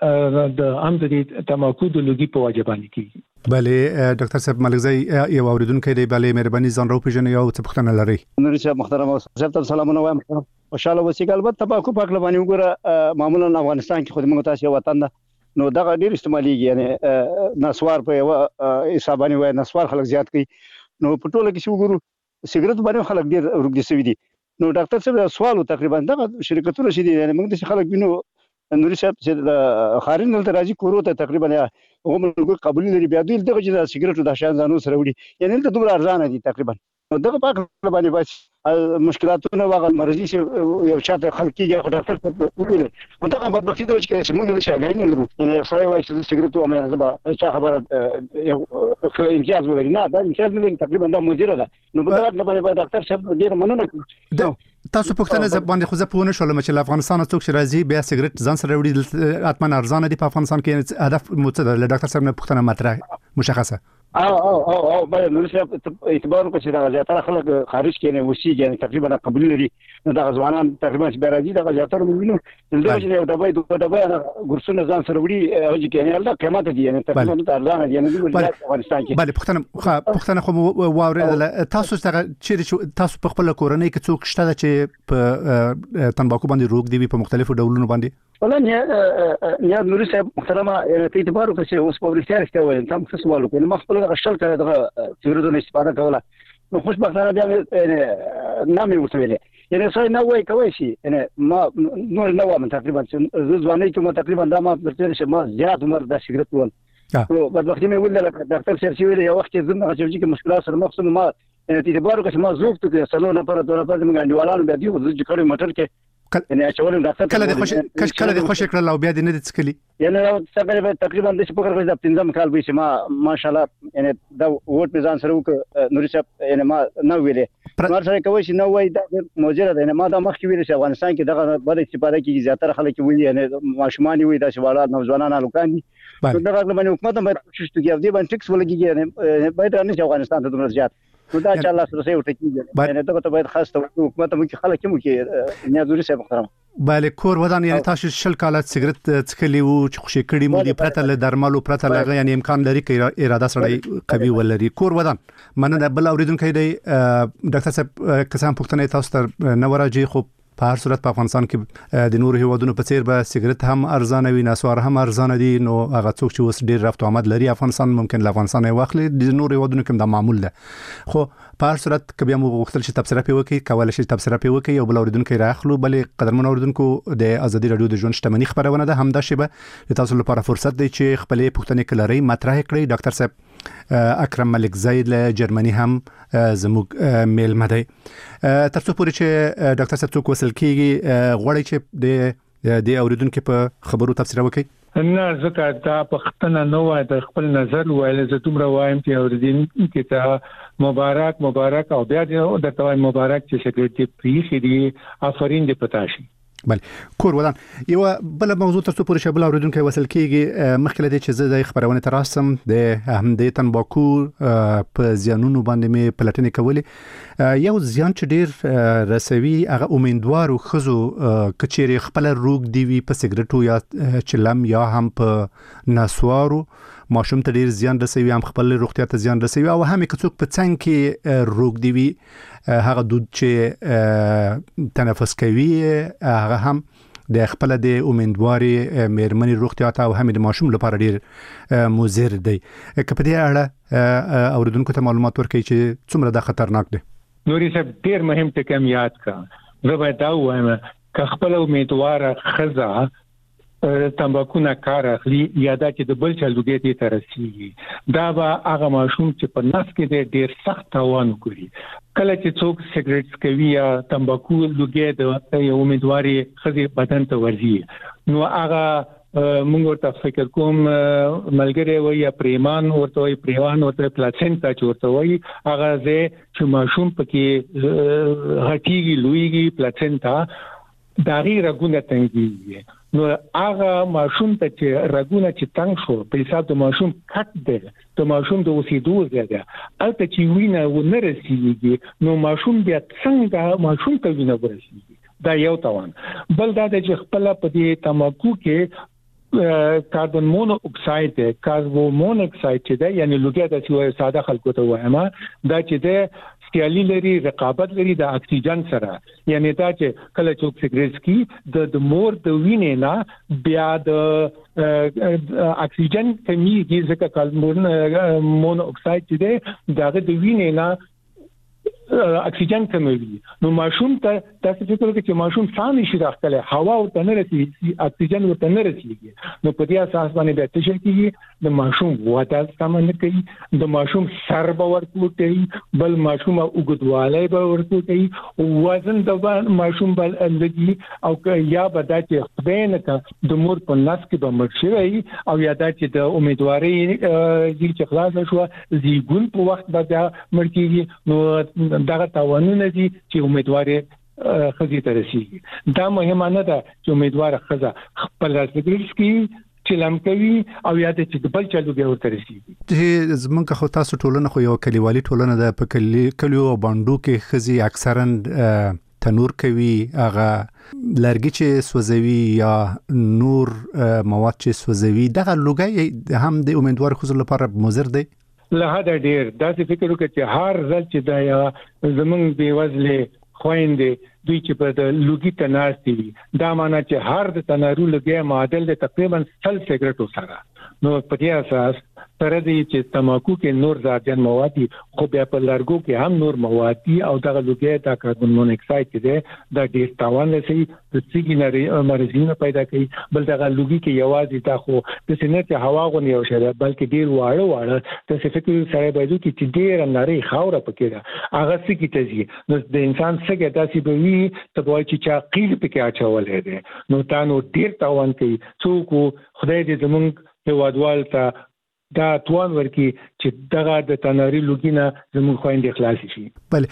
د عام د تماکو د لوګي په وجه باندې کیږي. بله ډاکټر صاحب ملکزی یو اوریدونکو دی، بله مهرباني ځان راو پیژنئ او څه پوښتنه لرئ؟ نوري صاحب محترم صاحب ته سلامونه وایم. خوشاله اوسئ. البته تماکو په اړه باندې وګوره معمولا افغانستان کې خو موږ تاسو وطن ده، نو دا ډیر استعماليږي، یعنی نسوار په یو حسابانه وای نسوار خلک زیات کوي. نو په ټوله کې چې وګورو سیګریټ باندې خلک ډیر ورګي سوي دي. نو ډاکټر صاحب سوال تقریبا دغه شرکتونه چې دي، یعنی موږ د خلک وینو نوري صاحب چې خارین دلته راځي کورو ته تقریبا هغه موږ قبول لري، بیا دوی دغه چې سیګریټو د شان ځانو سره وړي، یعنی دلته دومره ارزانه دي تقریبا. نو دغه په باندې بس مشکلاتونه واغ مرضی چې یو چاته خلکیږي خو ډاکټر ته ویل نو دا په بخښي د چې موږ د شاګرد نه لرو، یعنی فرای وایي چې سیګریټو امه زبا چې خبره یو امتیاز ولري، نه دا امتیاز نه تقریبا دا مدیره ده. نو په دا باندې ډاکټر صاحب ډیر مننه کوم. تاسو پوښتنه باندې خو زه پوه نه شولم چې افغانستان څوک چې راځي بیا سیګریټ ځان سره وړي اتمن ارزانه دي په افغانستان کې، هدف مو څه ده؟ ډاکټر صاحب نه پوښتنه مطرح مشخصه. او او او او باید نور صاحب اعتبار وکړي چې دا زیاتره خلک خارج کې نه وسی، یعنی تقریبا قبول لري. نو دا ځوانان تقریبا چې راځي دا زیاتره موږ نو دا چې دا باید دا باید ګورسونه ځان سره وړي او چې یعنی الله قیمت دي، یعنی تقریبا ارزانه دي، یعنی د افغانستان کې. بله پوښتنه پوښتنه خو واورېدل. تاسو چې تاسو په خپل کورنۍ کې څوک شته چې په تنباکو باندې روغ دی په مختلفو ډولونو باندې؟ ولا نه نه نور صاحب محترمه په اعتبار وکړي چې اوس په ورته راځي ته تم څه سوال وکړي. ما خپل غشل کړه دغه سیګریټو استفاده کوله، نو خوشبختانه بیا نه مې ورته ویلې، یعنی څه نه وای کوي شي، یعنی ما نور نه وامن تقریبا ځواني کې ما تقریبا دا ما پرته چې ما زیات عمر د سیګریټ ول نو بعد وخت مې ویل ډاکټر صاحب چې ویل یو وخت زما چې کې مشکلات سره مخ ما اعتبار وکړي ما زوفت کې سلو نه پر دوه پر موږ انډیوالانو بیا دی چې کړي موټر کې یعنی اچول ډاکټر کله د خوش کله د خوش کړل او بیا د نه د څکلی یعنی تقریبا تقریبا د فکر کوي د پنځم کال به چې ما ماشاءالله یعنی دا ووټ میزان سره وک نوري صاحب یعنی ما نو ویلې نور سره کوي چې نو وای د موجره ده ما دا مخکې ویل چې افغانستان کې دغه بل استفاده کې زیاتره خلک ویل یعنی ماشومان وي د شوالات نوځوانان لوکان دي نو دا باندې حکومت هم کوشش کوي چې دې باندې ټیکس ولګي یعنی باید نه چې افغانستان ته دومره زیات نو دا چې الله سره سره وټکیږي یعنی دا ته باید خاص ته حکومت هم کې خلک هم کې نیازوري صاحب محترم بله کور ودان یعنی تاسو شل کاله سیګریټ څکلی وو چې خوشی کړي مو دي پرته له درملو پرته لغه یعنی امکان لري چې اراده سره قوي ولري کور ودان مننه بل اوریدونکو دی ډاکټر صاحب کسان پښتنه تاسو تر نو راځي خو په هر صورت په افغانستان کې د نور هیوادونو په څیر به سیګریټ هم ارزانه وي نسوار هم ارزانه دي نو هغه څوک چې اوس ډیر رفت آمد لري افغانستان ممکن له افغانستان واخلي د نور هیوادونو کې دا معمول ده خو په هر صورت کبي مو غوښتل چې تبصره پی وکي کول شي تبصره پی وکي او بل اوریدونکو راخلو بلې قدرمن اوریدونکو د ازادي رادیو د ژوند شتمنۍ خبرونه ده هم دا شی به تاسو لپاره فرصت دی چې خپلې پښتنې کلري مطرح کړئ ډاکټر صاحب اکرم ملک زید له جرمني هم زموږ میل مده تر څو پورې چې ډاکټر صاحب څوک وصل کیږي غوړی چې د د اوریدونکو په خبرو تفسیر وکړي نه زکه دا پښتنه نو وای د خپل نظر وایل زه دومره وایم چې اوریدونکو ته مبارک مبارک او بیا د توای مبارک چې سکرټری پریخي دي افرین دې پتاشي بله کور ودان یو بل موضوع تر څو پورې شبل اوریدونکو وصل کیږي مخکله دي چې زه د خبرونه تراسم د همدې تنباکو په زیانونو باندې می پلاتنې کولې یو زیان چې ډیر رسوي هغه امیدوارو خزو کچېری خپل روغ دی وی په سیګریټو یا چلم یا هم په نسوارو ماشوم ته ډیر زیان رسوي هم خپل روغتیا ته زیان رسوي او هم کڅوک په څنګ کې روغ دی وی هغه دود چې تنفس کوي هغه هم د خپل د امیدواري مېرمنې روغتیا ته او هم د ماشوم لپاره ډیر مضر دی که په دې اړه اوریدونکو ته معلومات ورکړي چې څومره دا خطرناک دی نوري صاحب ډیر مهم ټکم یاد کا زه به دا وایم ک خپل امیدوار خزا تمباکو نه کار اخلي یا دا چې د بل چا لوګي ته ترسيږي دا به هغه ماشوم چې په نس کې ډېر سخت تاوان کوي کله چې څوک سیګریټ کوي یا تمباکو لوګي د یو امیدواري خزي بدن ته ورځي نو هغه موږ ورته فکر کوم ملګری وي یا پریمان ورته وي پریوان ورته پلاسنتا چورته وي هغه زه چې ماشوم پکې غټيږي لویږي پلاسنتا داغي رګونه تنګي نو هغه ماشوم ته چې رګونه چې تنگ شو په حساب د ماشوم کټ دی د ماشوم د اوسېدو ځای دی البته چې وینه و نه رسیږي نو ماشوم بیا څنګه ماشوم ته وینه ورسیږي دا یو توان بل دا چې خپل په دې تماکو کې کاربن مونو اکساید دی کاربن مونو اکساید چې دی یعنی لوګي د څه ساده خلکو ته وایم دا چې دی سیالي لري رقابت لري د اکسیجن سره یعنی دا چې کله چې سیګریټ کی د مور د وینې نه بیا د اکسیجن کمیږي ځکه کاربن مونو اکساید چې دی دغه د وینې نه اکسیجن کموي نو ماشوم ته تاسو فکر وکړئ چې ماشوم سامي شي راځي هوا او تنه رسي اکسیجن او تنه رسیږي نو په دې اساس باندې به تشل کیږي د ماشوم وته سامان کوي د ماشوم سر به ورکوټي بل ماشوم وګدواله به ورکوټي وزن د ماشوم بل اندګي او یا بدا چې بینه د مور په نس کې به مرشي او یا دا چې د امیدواري چې خلاص شو زیګون په وخت به مرکیږي نو دغه تاوانونه دي چې امیدواري خزي ته رسیږي دا مهمه نه ده چې امیدوار خزه خپل سیګریټ کې چلم کوي او یا د چې بل چلو به ورته رسیږي چې زمونږ خو تاسو ټولنه خو یو کلیوالي ټولنه ده په کلی کلیو باندې کې خزي اکثرا تنور کوي هغه لرګي چې سوځوي یا نور مواد چې سوځوي دغه لوګي هم د امیدوار خزو لپاره مضر دی له هدا ډیر دا څه فکر وکړي چې هر ځل چې دا یا زمونږ دی وزله خويندې دوی چې په د لوګي تناستي دا معنی چې هر د تنارو لګي معادل د تقریبا سل سیګریټو سره نو په دې اساس سره دي چې تماکو کې نور زهرجن مواد دي خو بیا په لارګو کې هم نور مواد دي او دغه لوګي دا کاربن مونوکساید چې دا ډیر تاوان لري د سیګینری مرزونه پیدا کوي بل دغه لوګي کې یوازې دا خو د سینې ته هوا غونې او شره بلکې ډیر واړه واړه د فکر سره باید چې ډیر نری خاوره پکې ده هغه څه کې تزي نو د انسان څخه داسې به وي ته وایي چې چا قیل پکې اچولې ده نو تاسو ډیر تاوان کوي څوک خدای دې زمونږ هوادوال ته دا توان ورکی چې دغه د تناري لوګینا زموږ خويندې خلاص شي.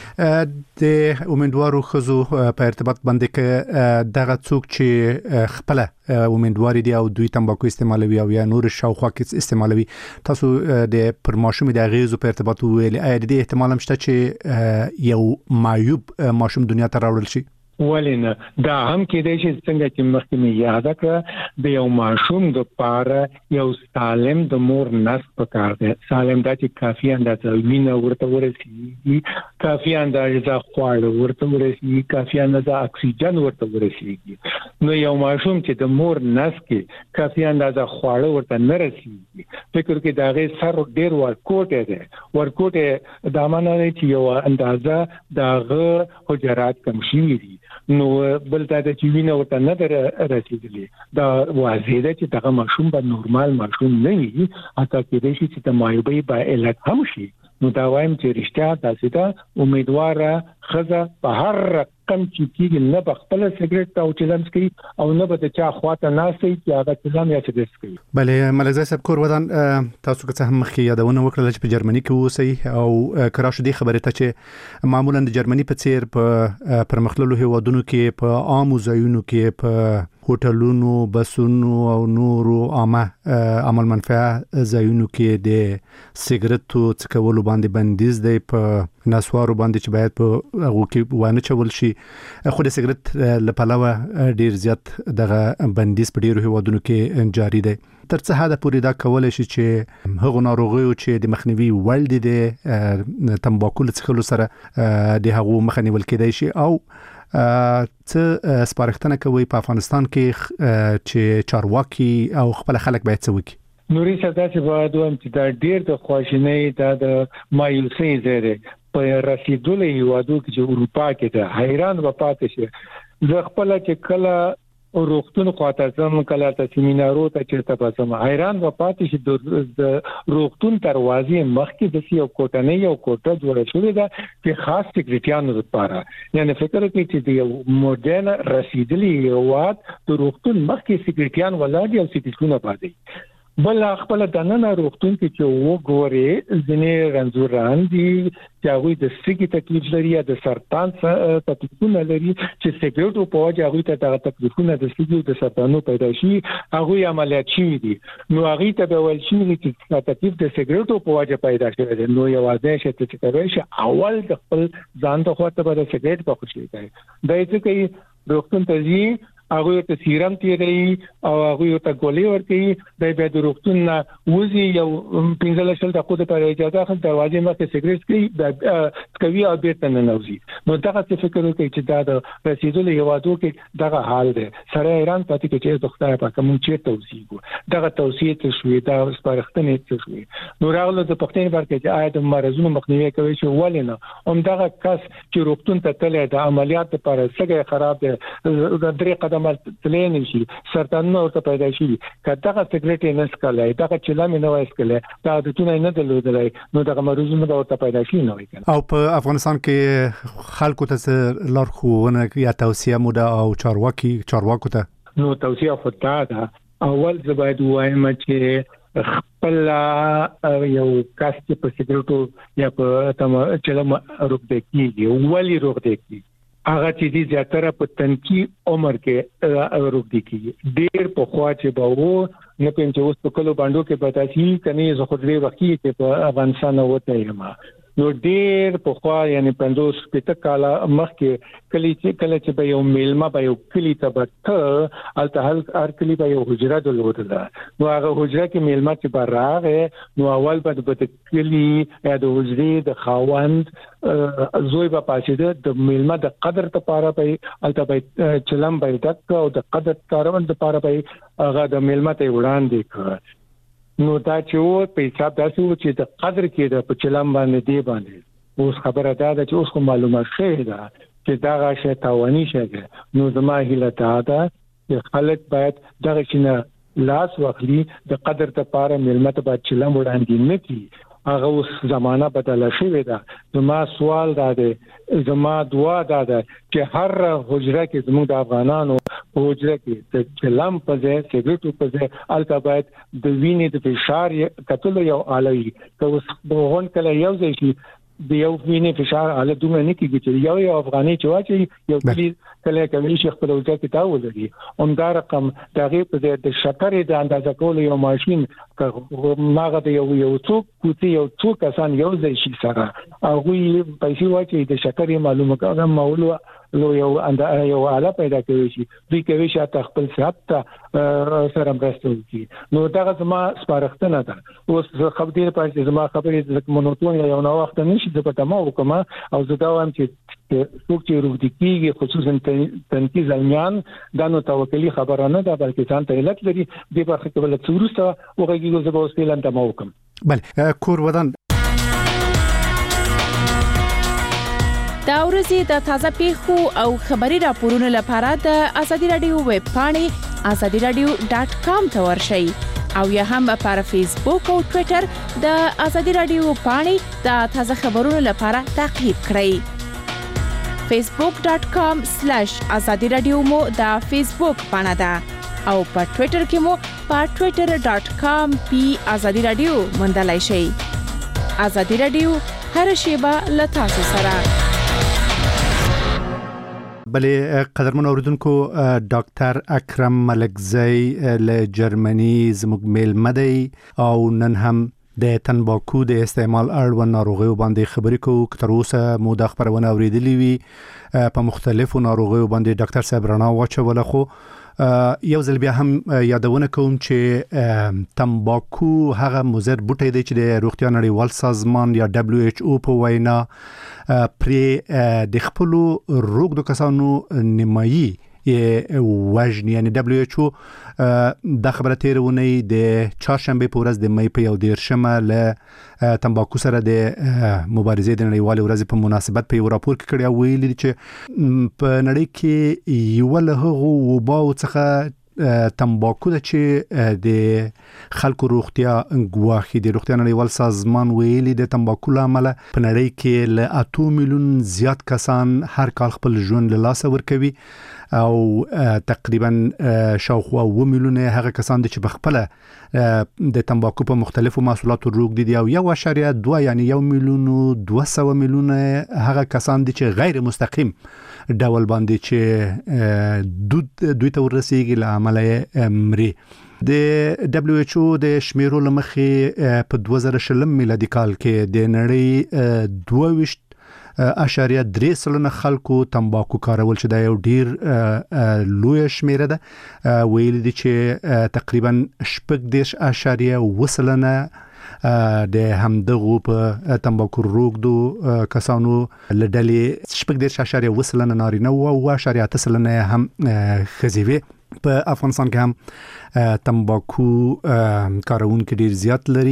بل د امیدوارو خزو په ارتباط باندې کې دغه څوک چې خپل امیدواري دي او دوی تمباکو استعمالوي او یا نور شاوخوا کې استعمالوي تاسو د پرماشوم د غیزو په ارتباط ویل اې د احتمال مشته چې یو معیوب ماشوم دنیا ته راوړل شي ولینه دا هم کې د شي څنګه چې مخکې مې یاد کړ د یو ماشوم د پاره یو سالم د مور نس پکار دی سالم د چې کافي اندازه وینه ورته ورسیږي کافي اندازه خواړه ورته ورسیږي کافي اندازه اکسیجن ورته ورسیږي نو یو ماشوم چې د مور نس کې کافي اندازه خواړه ورته نه رسیږي فکر کې داغه سر ډیر ورکوټه دی ورکوټه د امانه چې یو اندازه داغه حجرات کم شي دي نو بل دا چې وینه ورته نه رسیدلې دا واضح ده چې دغه ماشوم به نورمال ماشوم نه وي حتی کې د شي چې د مایوبي په علت هم شي نو دا وایم چې رښتیا تاسو ته امیدواره خزه په هر رقم چې کېږي نه بخپل سیګریټ او چلم کوي او نه به چا خواته ناسي چې هغه چلم یا چې کوي. بلې ملک صاحب کور ودان تاسو که څه هم مخکې یادونه وکړه چې په جرمني کې اوسئ او کراشو دی خبره ته چې معمولا د جرمني په څیر په پرمختللو هیوادونو کې په عامو ځایونو کې په هوټلونو بسونو او نورو عامه عمل منفعه ځایونو کې د سیګریټو څکولو باندې بندیز دی په نسوارو باندې چې باید په هغه کې وانه چول شي خو د سیګریټ لپاره ډیر زیات دغه بندیز په ډیرو هیوادونو کې جاری دی تر څه حد پورې دا کولای شي چې هغه ناروغیو چې د مخنیوي وړ دي د تمباکو څخه سره د هغو مخنیول کېدای شي او څه سپارښتنه کوي په افغانستان کې چې چارواکي او خپل خلک باید څه وکړي نوري صدا چې باید وم چې دا ډیر د خواشینۍ دا د مایوسۍ زیره په رسیدلې هیوادو کې چې اروپا کې ده حیران و پاتې شي زه خپل چې کله روغتون خواته زم کله ته سیمینارو ته چیرته پسم حیران و پاتې شي د روغتون دروازې مخکې د یو کوټه یو کوټه جوړه شوې ده چې خاص سیکریټیانو لپاره یعنی فکر کوي چې د یو ماډرن رسیدلې هیواد د روغتون مخکې سیکریټیان ولاړ او سیکریټونه پاتې بل خپل د نن روغتون کې چې وګوري ځنې رنځوران دي چې هغه د سګي تکلیف لري یا د سرطان تکلیفونه لري چې سیګریټو په وجه هغه ته د تکلیفونه د سګي د سرطانو پیدا شي هغه عملیات شي دي نو هغه ته به ول شي چې تکلیف د سیګریټو په وجه پیدا شوی دی نو یو ځای چې چې کوي چې اول د خپل ځان ته خواته به سیګریټ په خوشي کوي دا چې کوي روغتون ته ځي هغه ته سیرم تیری او هغه ته ګولې ورکړي د بیا د روغتون وزي یو پنځل شل دقیقې ته اجازه خل دروازې مخه سیګریټ کوي د کوي او بیرته نه نوځي نو دا څه فکر وکړي چې دا د رسیدلې هوادو کې دغه حال دی سره ایران پاتې کې چې د خدای په کوم چې توصیه دغه توصیه ته شوې دا سپارښتنه ته شوې نو راغله د پښتنې برکه چې آیا د مرزونو مخنیوي کوي چې ولینه هم دغه کس چې روغتون ته تللی د عملیات لپاره سګي خراب دی د درې قدم تلین شي سرطان ورته پیدا شي کله سیګریټ نه سکلای دا چې لامه نه وایسکله دا د تونه نه دلودلای نو دا مرزونه ورته پیدا شي نه وای او په افغانستان کې خلکو ته لارښوونه یا توصیه مو ده او چارواکي چارواکو ته نو توصیه خدای ده اول زباید وایم چې خپل یو کس چې په سیګریټو یا په تم چلم روغ دی کیږي ولی روغ دی کیږي هغه چې دي زیاتره په تنکی عمر کې روغ دي کیږي ډیر په خوا چې به وو نه پېم چې اوس په کلو باندې کې پتا شي کني زه خو دې وختي چې په افغانستان وته یم نو ډیر په خوا یعنی پندوس پته کاله مخکې کلی چې کله چې به یو میلمه به یو کلی ته بته الته هر کلی به یو حجره درلوده نو هغه حجره کې میلمه چې به راغې نو اول به د کلی یا د حجرې د خاوند زوی به پاتې د میلمه د قدر لپاره به الته به چلم به دک او د قدر کاروان لپاره به هغه د میلمه ته وړاندې کړ نو دا چې و په حساب داسې و چې د قدر کې د په چلم باندې دی باندې اوس خبره دا ده چې اوس کوم معلومات شوی ده چې دا غاښه تاواني شګه نو زما هیله ده چې خلک باید دغه چې لاس واخلي د قدر لپاره ملمت باید چلم وړاندې نه کړي هغه اوس زمانہ بدله شوې ده زما سوال دا دی زما دعا دا ده چې هر حجره کې زموږ د افغانانو په حجره کې د چلم په ځای سیګریټو په ځای البته باید د وینې د فشار کتل یو آله وي که اوس بهون کله یو ځای شي د یو وینې فشار آله دومره نه کېږي چې یو یو افغاني چې واچي یو کلی کله کوي چې خپل وجه کې تاو لري همدا رقم دغه په د شکرې د اندازه کولو یو ماشين ماغه د یو یو څوک کوتي یو څوک کسان یو ځای شي سره هغه پیسې واچي د شکرې معلومه کوم مولو لو یو انده یو آله پیدا کوي شي دوی کوي چې تاسو خپل صحت ته سره مرسته وکړي نو دا زما سپارښتنه ده اوس خو دې پاتې زما خبرې د مونوتون یو نو وخت نشي د پټه ما وکما او زه دا وایم چې څوک چې روغ دي کیږي خصوصا تنکیز المیان دا نو توکلی خبره نه ده بلکې ځان ته علت لري د برخه کې بل څورسته وګړي زه به اوس اعلان ته ما وکم بله کور ودان دا ورځې د تازه پیښو او خبري راپورونو لپاره د ازادي رادیو ویب پاڼې ازادي رادیو ډاټ کام ته ورشئ او یا هم پر فیسبوک او ټوئیټر د ازادي رادیو پاڼې د تازه خبرونو لپاره تعقیب کړئ فیسبوک ډاټ کام سلیش ازادي رادیو مو د فیسبوک پاڼه ده او په ټوئیټر کې مو په ټوئیټر ډاټ کام پی ازادي رادیو موندلای شئ ازادي رادیو هر شیبه له تاسو سره بله قدرمن اوریدونکو ډاکټر اکرم ملکزی له جرمني زموږ میلمه دی او نن هم د تنباکو د استعمال اړوند ناروغیو باندې خبرې کوو که تر اوسه مو د خبرونه اوریدلې وي په مختلفو ناروغیو باندې ډاکټر صاحب رڼا واچوله خو یو ځل بیا هم یادونه کوم چې تنباکو هغه مضر بوټی دی چې د روغتیا نړیوال سازمان یا دبليو ایچ او په وینا پرې د خپل روغ کسانو نیمایي وژني یعنی دبليو ایچ او د خبره تیرونی د چهارشنبه په ورځ د مې په یو دیرشمه له تنباکو سره د مبارزې د نړیوال ورځ په مناسبت په یو راپور کې کړی ویلي چې په نړۍ کې یو له هغو وباو څخه تنباکو د چې د خلکو روغتیا ګواخي د روغتیا نړیوال سازمان ویلي د تنباکو لامل په نړۍ کې له اته میلیون زیات کسان هر کال خپل ژوند له لاسه ورکوي او تقریبا شاوخوا اوه میلیونه هغه کسان دي چې بخپله د تنباکو په مختلفو محصولاتو روغ دي او یو اشاریه دوه یعنی یو میلیون و دوه سوه میلیونه هغه کسان دي چې غیر مستقیم ډول باندې چې دوی ته ورسیږي له عمله مري د دبليو ایچ او د شمیرو لمخې په دوه زره شلم میلادي کال کې د نړۍ دوه ویشت اشاریه درې سلنه خلکو تنباکو کارول چې دا یو ډیر لوی شمیره ده ویل دي چې تقریبا شپږ دیش اشاریه وسلنه د همدغه په تنباکو روغدو کسانو لډلې شپږ دیش اشاریه وسلنه نارینه او اشاریه اته سلنه هم خزیوي په افغانستان کې هم تنباکو کارونکو ډیر زیات لري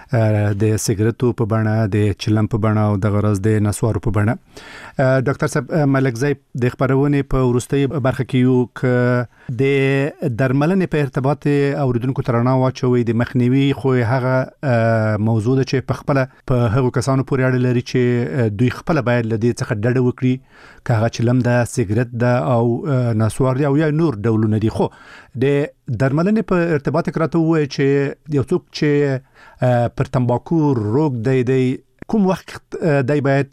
د سیګریټو په بڼه د چلم په بڼه او د غرض د نسوارو په بڼه ډاکټر صاحب ملکزی د خبرونه په ورستۍ برخه کې یو ک د درملنې په ارتباط اوریدونکو ترانه واچوي د مخنیوي خو هغه موضوع ده چې په خپل په هغو کسانو پورې اړه لري چې دوی خپل باید لدی څخه ډډه وکړي کاغه چلم د سیګریټ د او نسوار دی او یا نور ډولونه دي خو د درملنې په ارتباط کراته وای چې یو څوک چې پر تنباکو روغ دی دی کوم وخت دای باید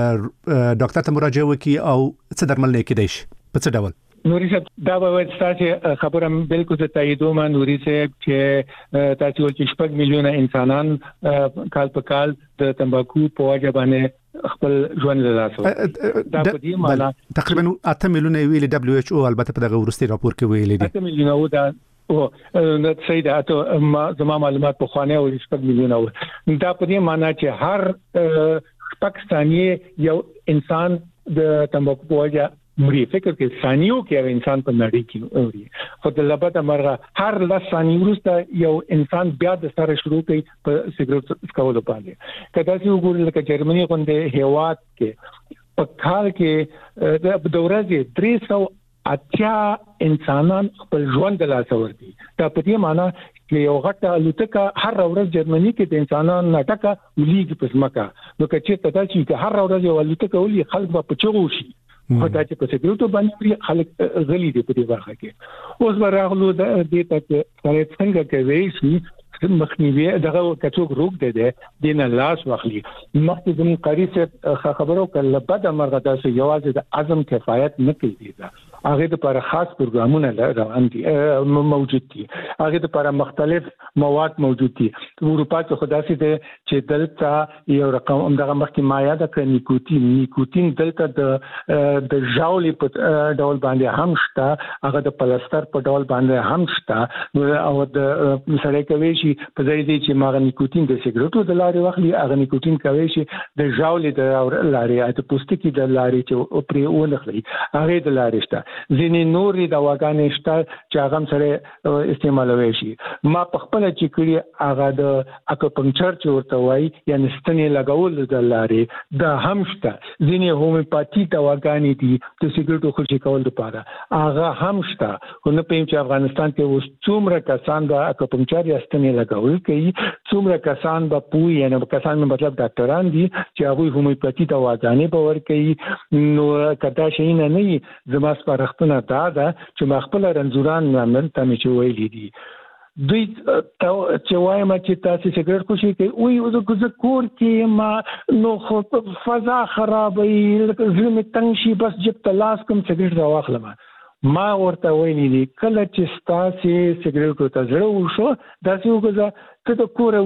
ډاکټر ته مراجعه وکړي او څه درملنه کېدای شي په څه ډول نوري صاحب دا به تاسو خبره بالکل زه تاییدوم نوري صاحب چې تاسو ول چې شپږ میلیونه انسانان کال په کال د تنباکو په وجه باندې خپل ژوند له لاسه دا په دې معنی تقریبا اته میلیونه ویل دبليو ایچ او البته په دغه ورستي راپور کې ویل دي اته میلیونه و دا او نو سیدا ته زما معلومات په خوانه او شپږ میلیونه و دا په دې معنی چې هر پاکستاني یو انسان د تنباکو په وجه مړي فکر کې ثانیو کې یو انسان په نړۍ کې اوري خو د لبد مرغه هر لس ثانیې وروسته یو انسان بیا د سره شروع کوي په سیګریټ څکولو باندې کدا چې وګورئ لکه جرمني غونډه هیواد کې په کال کې د ورځې درې سوه اتیا انسانان خپل ژوند له لاسه ورکړي دا په دې معنی چې یو غټه الوتکه هر ورځ جرمني کې د انسانانو نټکه ولېږي په ځمکه نو کچې ته دا چې هر ورځ یو الوتکه ولې خلک په چغو شي خو دا چې په سیګریټو باندې خلک غلي دي په دې برخه کې اوس ورغلو د دې ته چې څنګه کوي چې مخنیوي دغه کڅوګ روک دی دی دین لاس واخلي مخکې زموږ قاری څخه خبرو کله بعد مرغه داسې یوازې د عزم کفایت نه کوي دا هغه لپاره خاص پروګرامونه روان دي موجود دي هغه لپاره مختلف مواد موجود دي اروپا کې خداسي دي چې دلته یو رقم دغه مخکې ما یاد کړ نیکوتین نیکوتین دلته د د ژاولې په ډول باندې هم شته هغه د پلاستر په ډول باندې هم شته او د سړی کوي چې په ځای دی چې ما نیکوتین د سیګریټو د لارې واخلي هغه نیکوتین کوي چې د ژاولې د لارې د پوستکي د لارې چې پرې ونخلي هغه د لارې شته ځینې نورې دواګانې شته چې هغه سره استعمالوي شي ما په خپل چې کړی هغه د اکوپنکچر چې ورته وایي یعنی ستنې لګول د لارې د هم شته ځینې هومیوپاثي دواګانې دي د سیګریټو خوشي کول لپاره هغه هم شته خو نه پېم چې افغانستان کې اوس څومره کسان د اکوپنکچر یا ستنې لګول کوي څومره کسان به پوي یعنی کسان مطلب ډاکټران دي چې هغه هومیوپاثي دواګانې به ورکوي نو کدا شي نه نه زما سپارښتنه دا ده چې ما خپل رنځوران نامل ته مې چې ویلي دي دوی چې وایم چې تاسو سیګریټ کوشي کوي وي او د کور کې ما نو خو فضا خرابوي لکه زمي تنګ شي بس جب تلاش کوم سیګریټ راواخلم ما ورته ویلي دي کله چې تاسو سیګریټ ته زړه وشو داسې وګزه ته د کور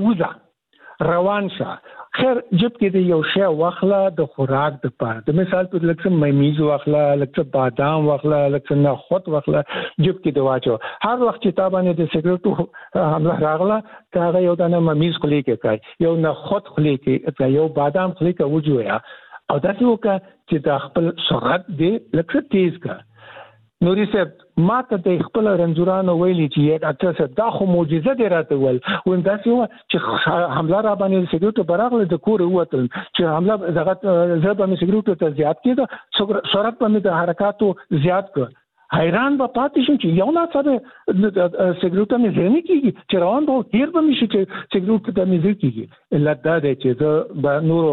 وځه روان شه خیر جب کې د یو شی واخله د خوراک د پاره د مثال په لکه میمیز واخله لکه بادام واخله لکه نه خود واخله جب کې د واچو هر وخت چې تابانه د سیګریټو حمله راغله هغه یو دانه میمیز خلی کې کوي یو نه خود خلی کې یو بادام خلی کې وجویا او دا څه وکړه چې د خپل سرعت دی لکه تیز کا نوري صاحب ما ته د خپل رنځورانو ویلي چې ډاکټر صاحب دا خو معجزه دی راته ول وین دا چې حمله را باندې سیګریټو براغله د کور وته چې حمله دغه زړه په سیګریټو ته زیات کېده سرعت په د حرکتو زیات کړ حیران به پاتې شو چې یو نه سره سیګریټو مې ځنی کیږي چې روان به هیر به مشي چې سیګریټو ته مې ځي کیږي الا دا دی چې د نورو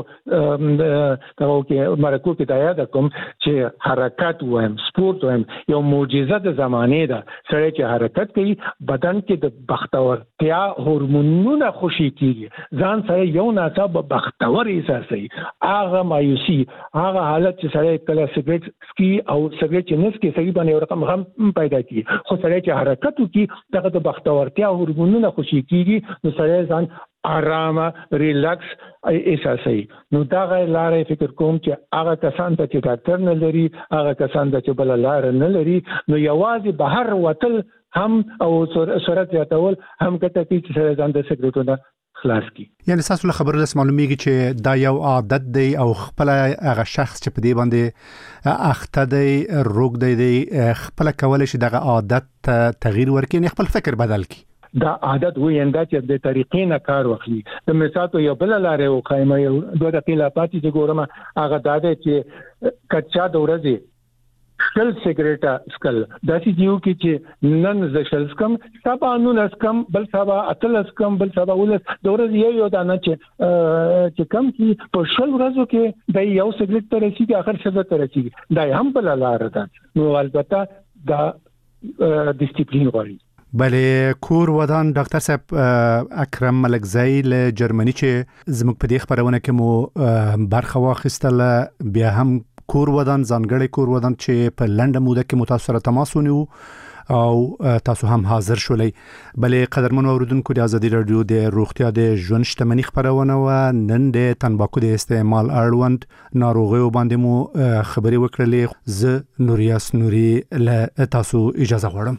دغه کې مرکو کې دا یاد کوم چې حرکت وایم سپورت وایم یو معجزه د زمانه ده سره چې حرکت کوي بدن کې د بختورتیا هورمونونه خوشي کیږي ځان سره یو ناڅاپه بختور احساسي هغه مایوسي هغه حالت چې سره کله سیګریټ سکي او سیګریټ نه سکي صحیح باندې رقم هم پیدا کی خو سره چې حرکت وکي دغه د بختورتیا هورمونونه خوشي کیږي نو سره ځان آرامه ریلاکس احساسي نو دا غیر لارې فکر کوم چې هغه کسان ته چې ډاکټر نه لري هغه کسان ته چې بل لار نه لري نو یوازې بهر وتل هم او سرعت زیاتول هم کته چې سره ځان د سیګریټو خلاص کی یعنی تاسو له خبرو له معلومیږي چې دا یو عادت دی او خپل هغه شخص چې په دې باندې اخته دی روغ دی خپل کولای شي دغه عادت تغییر ورکړي خپل فکر بدل کړي دا عادت وي انده چې د طریقې نه کار واخلي د مثال یو بل لارې او قائمه یو دوه دقیقې پاتې چې ګورم هغه دا دی چې کچا د ورځې شل سیګریټه سکل داسې دیو کې چې نن ز شل سکم سبا نن اسکم بل سبا اتل اسکم بل سبا ولس د ورځې یو یو دانه چې چې کم کې په شل ورځو کې د یو سیګریټ تر رسیدي اخر څه تر رسیدي دا هم بل لار ده نو البته دا ډیسپلین غواړي بله کور ودان ډاکټر صاحب اکرم ملکزی له جرمني چې زموږ په دې خبرونه کې مو برخه واخیستله بیا هم کور ودان ځانګړی کور ودان چې په لنډه موده کې متاثر تماس ونیو او تاسو هم حاضر شولې بلې قدرمن اوریدونکو د ازادي رادیو د روغتیا د ژوند شتمنۍ خبرونه و نن د تنباکو د استعمال اړوند ناروغیو باندې مو خبرې وکړلې زه نوریاس نوري له تاسو اجازه غواړم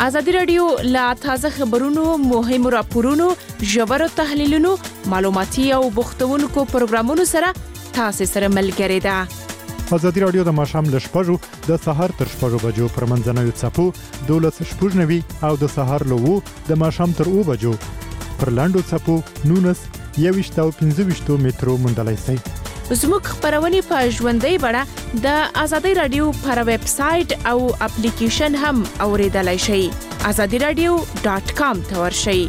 ازادي رادیو لا تازه خبرونو، مهم راپورونو، ژور تحلیلونو، معلوماتي او بوختونکو پروګرامونو سره تاسو سره ملګری ده. ازادي رادیو د ماشام له شپږو د سهار تر شپږو بجو پر منځنوي څپو دولس شپږنوي او د سهار له وو د ماشام تر او بجو پر لاندو څپو نونس یويشت او پنځه ویشت مترو مندلای سي. زموږ خبرونه په ژوندۍ بڼه د ازادي رادیو پر ویب سټ او اپلیکیشن هم اوریدلای شئ. azadi radio dot com ته ورشئ.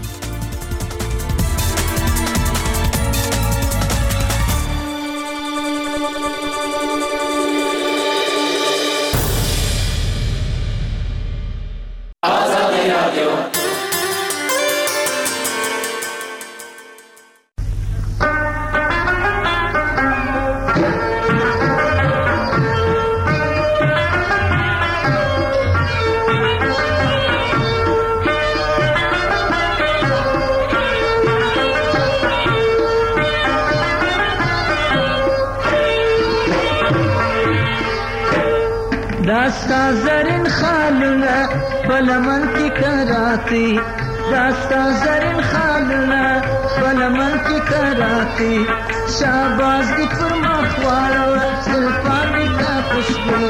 داستا زرین خالونه بلمن کی کراتی داستا زرین خالونه بلمن کی کراتی شاباز دی پر مخوارو زلفان دی تا خوشبو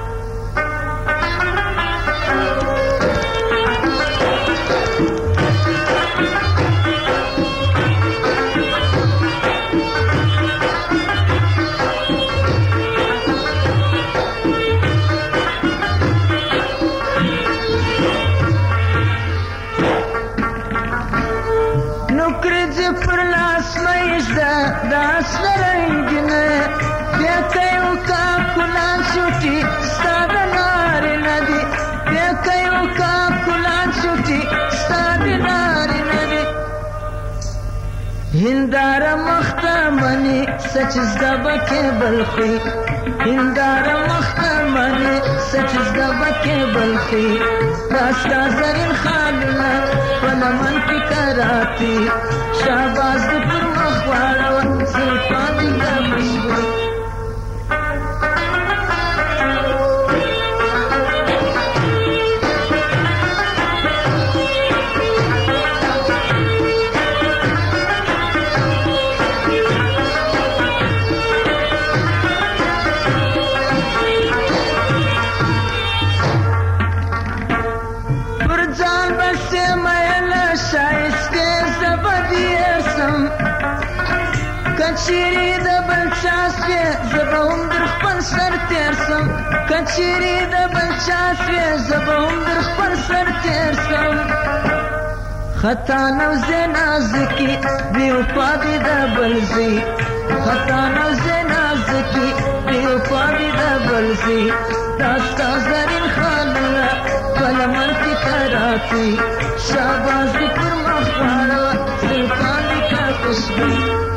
داس لرنگنه بیاکیو کا کلان شوٹی ستاد ناری ندی بیاکیو کا کلان شوٹی ستاد ناری ندی هندار مختمنی سچز دبکه بلخی هندار مختمنی سچز دبکه بلخی داستا زرین خالنا پلمن کی کراتی شاباز دی پر مخوارو زلفان دی دا مشبو کچری د بلچاسوی زبهم در خپل سر تیرسم کچری د بلچاسوی زبهم در خپل سر تیرسم خطا نوزه نازکی بیوپا دی د بلزی خطا نوزه نازکی بیوپا دی د بلزی داستا زرین خالونه پلمن کی کراتی شاباز دی پر مخوارو زلفان دی کا خوشبو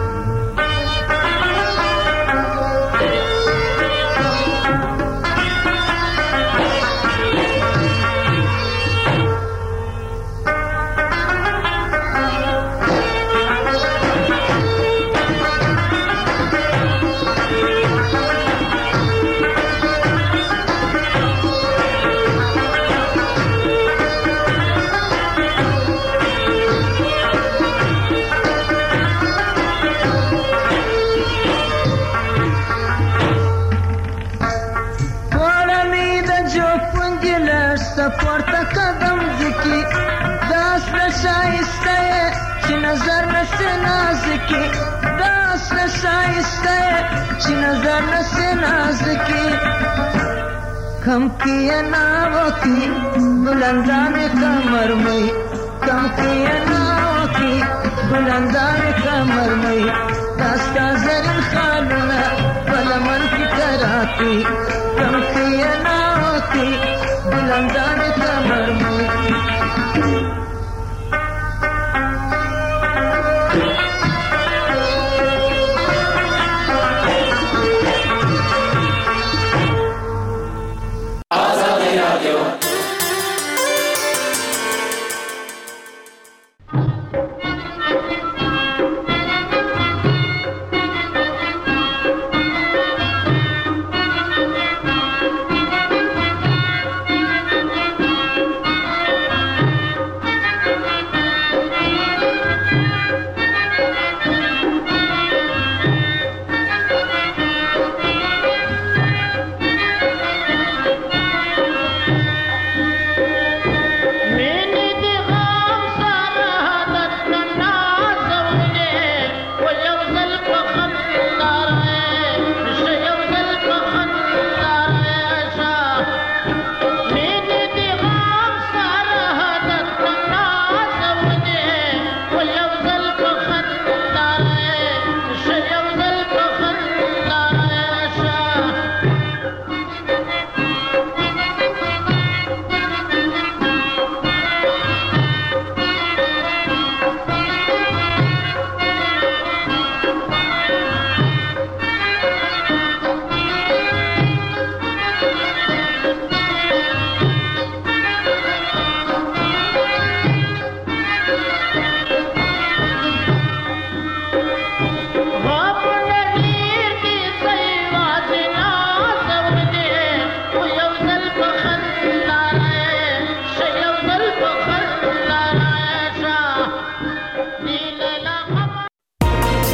پورته قدم ذکی داس نشایسته چې نظر نسه نازکی داس نشایسته چې نظر نسه نازکی کم کیا ناوکی بلندان کمر مئی کم کیا ناوکی بلندان کمر مئی داستا زرین خالونه بلمن کی کراتی کم کیا ناوکی بلندان کمر مئی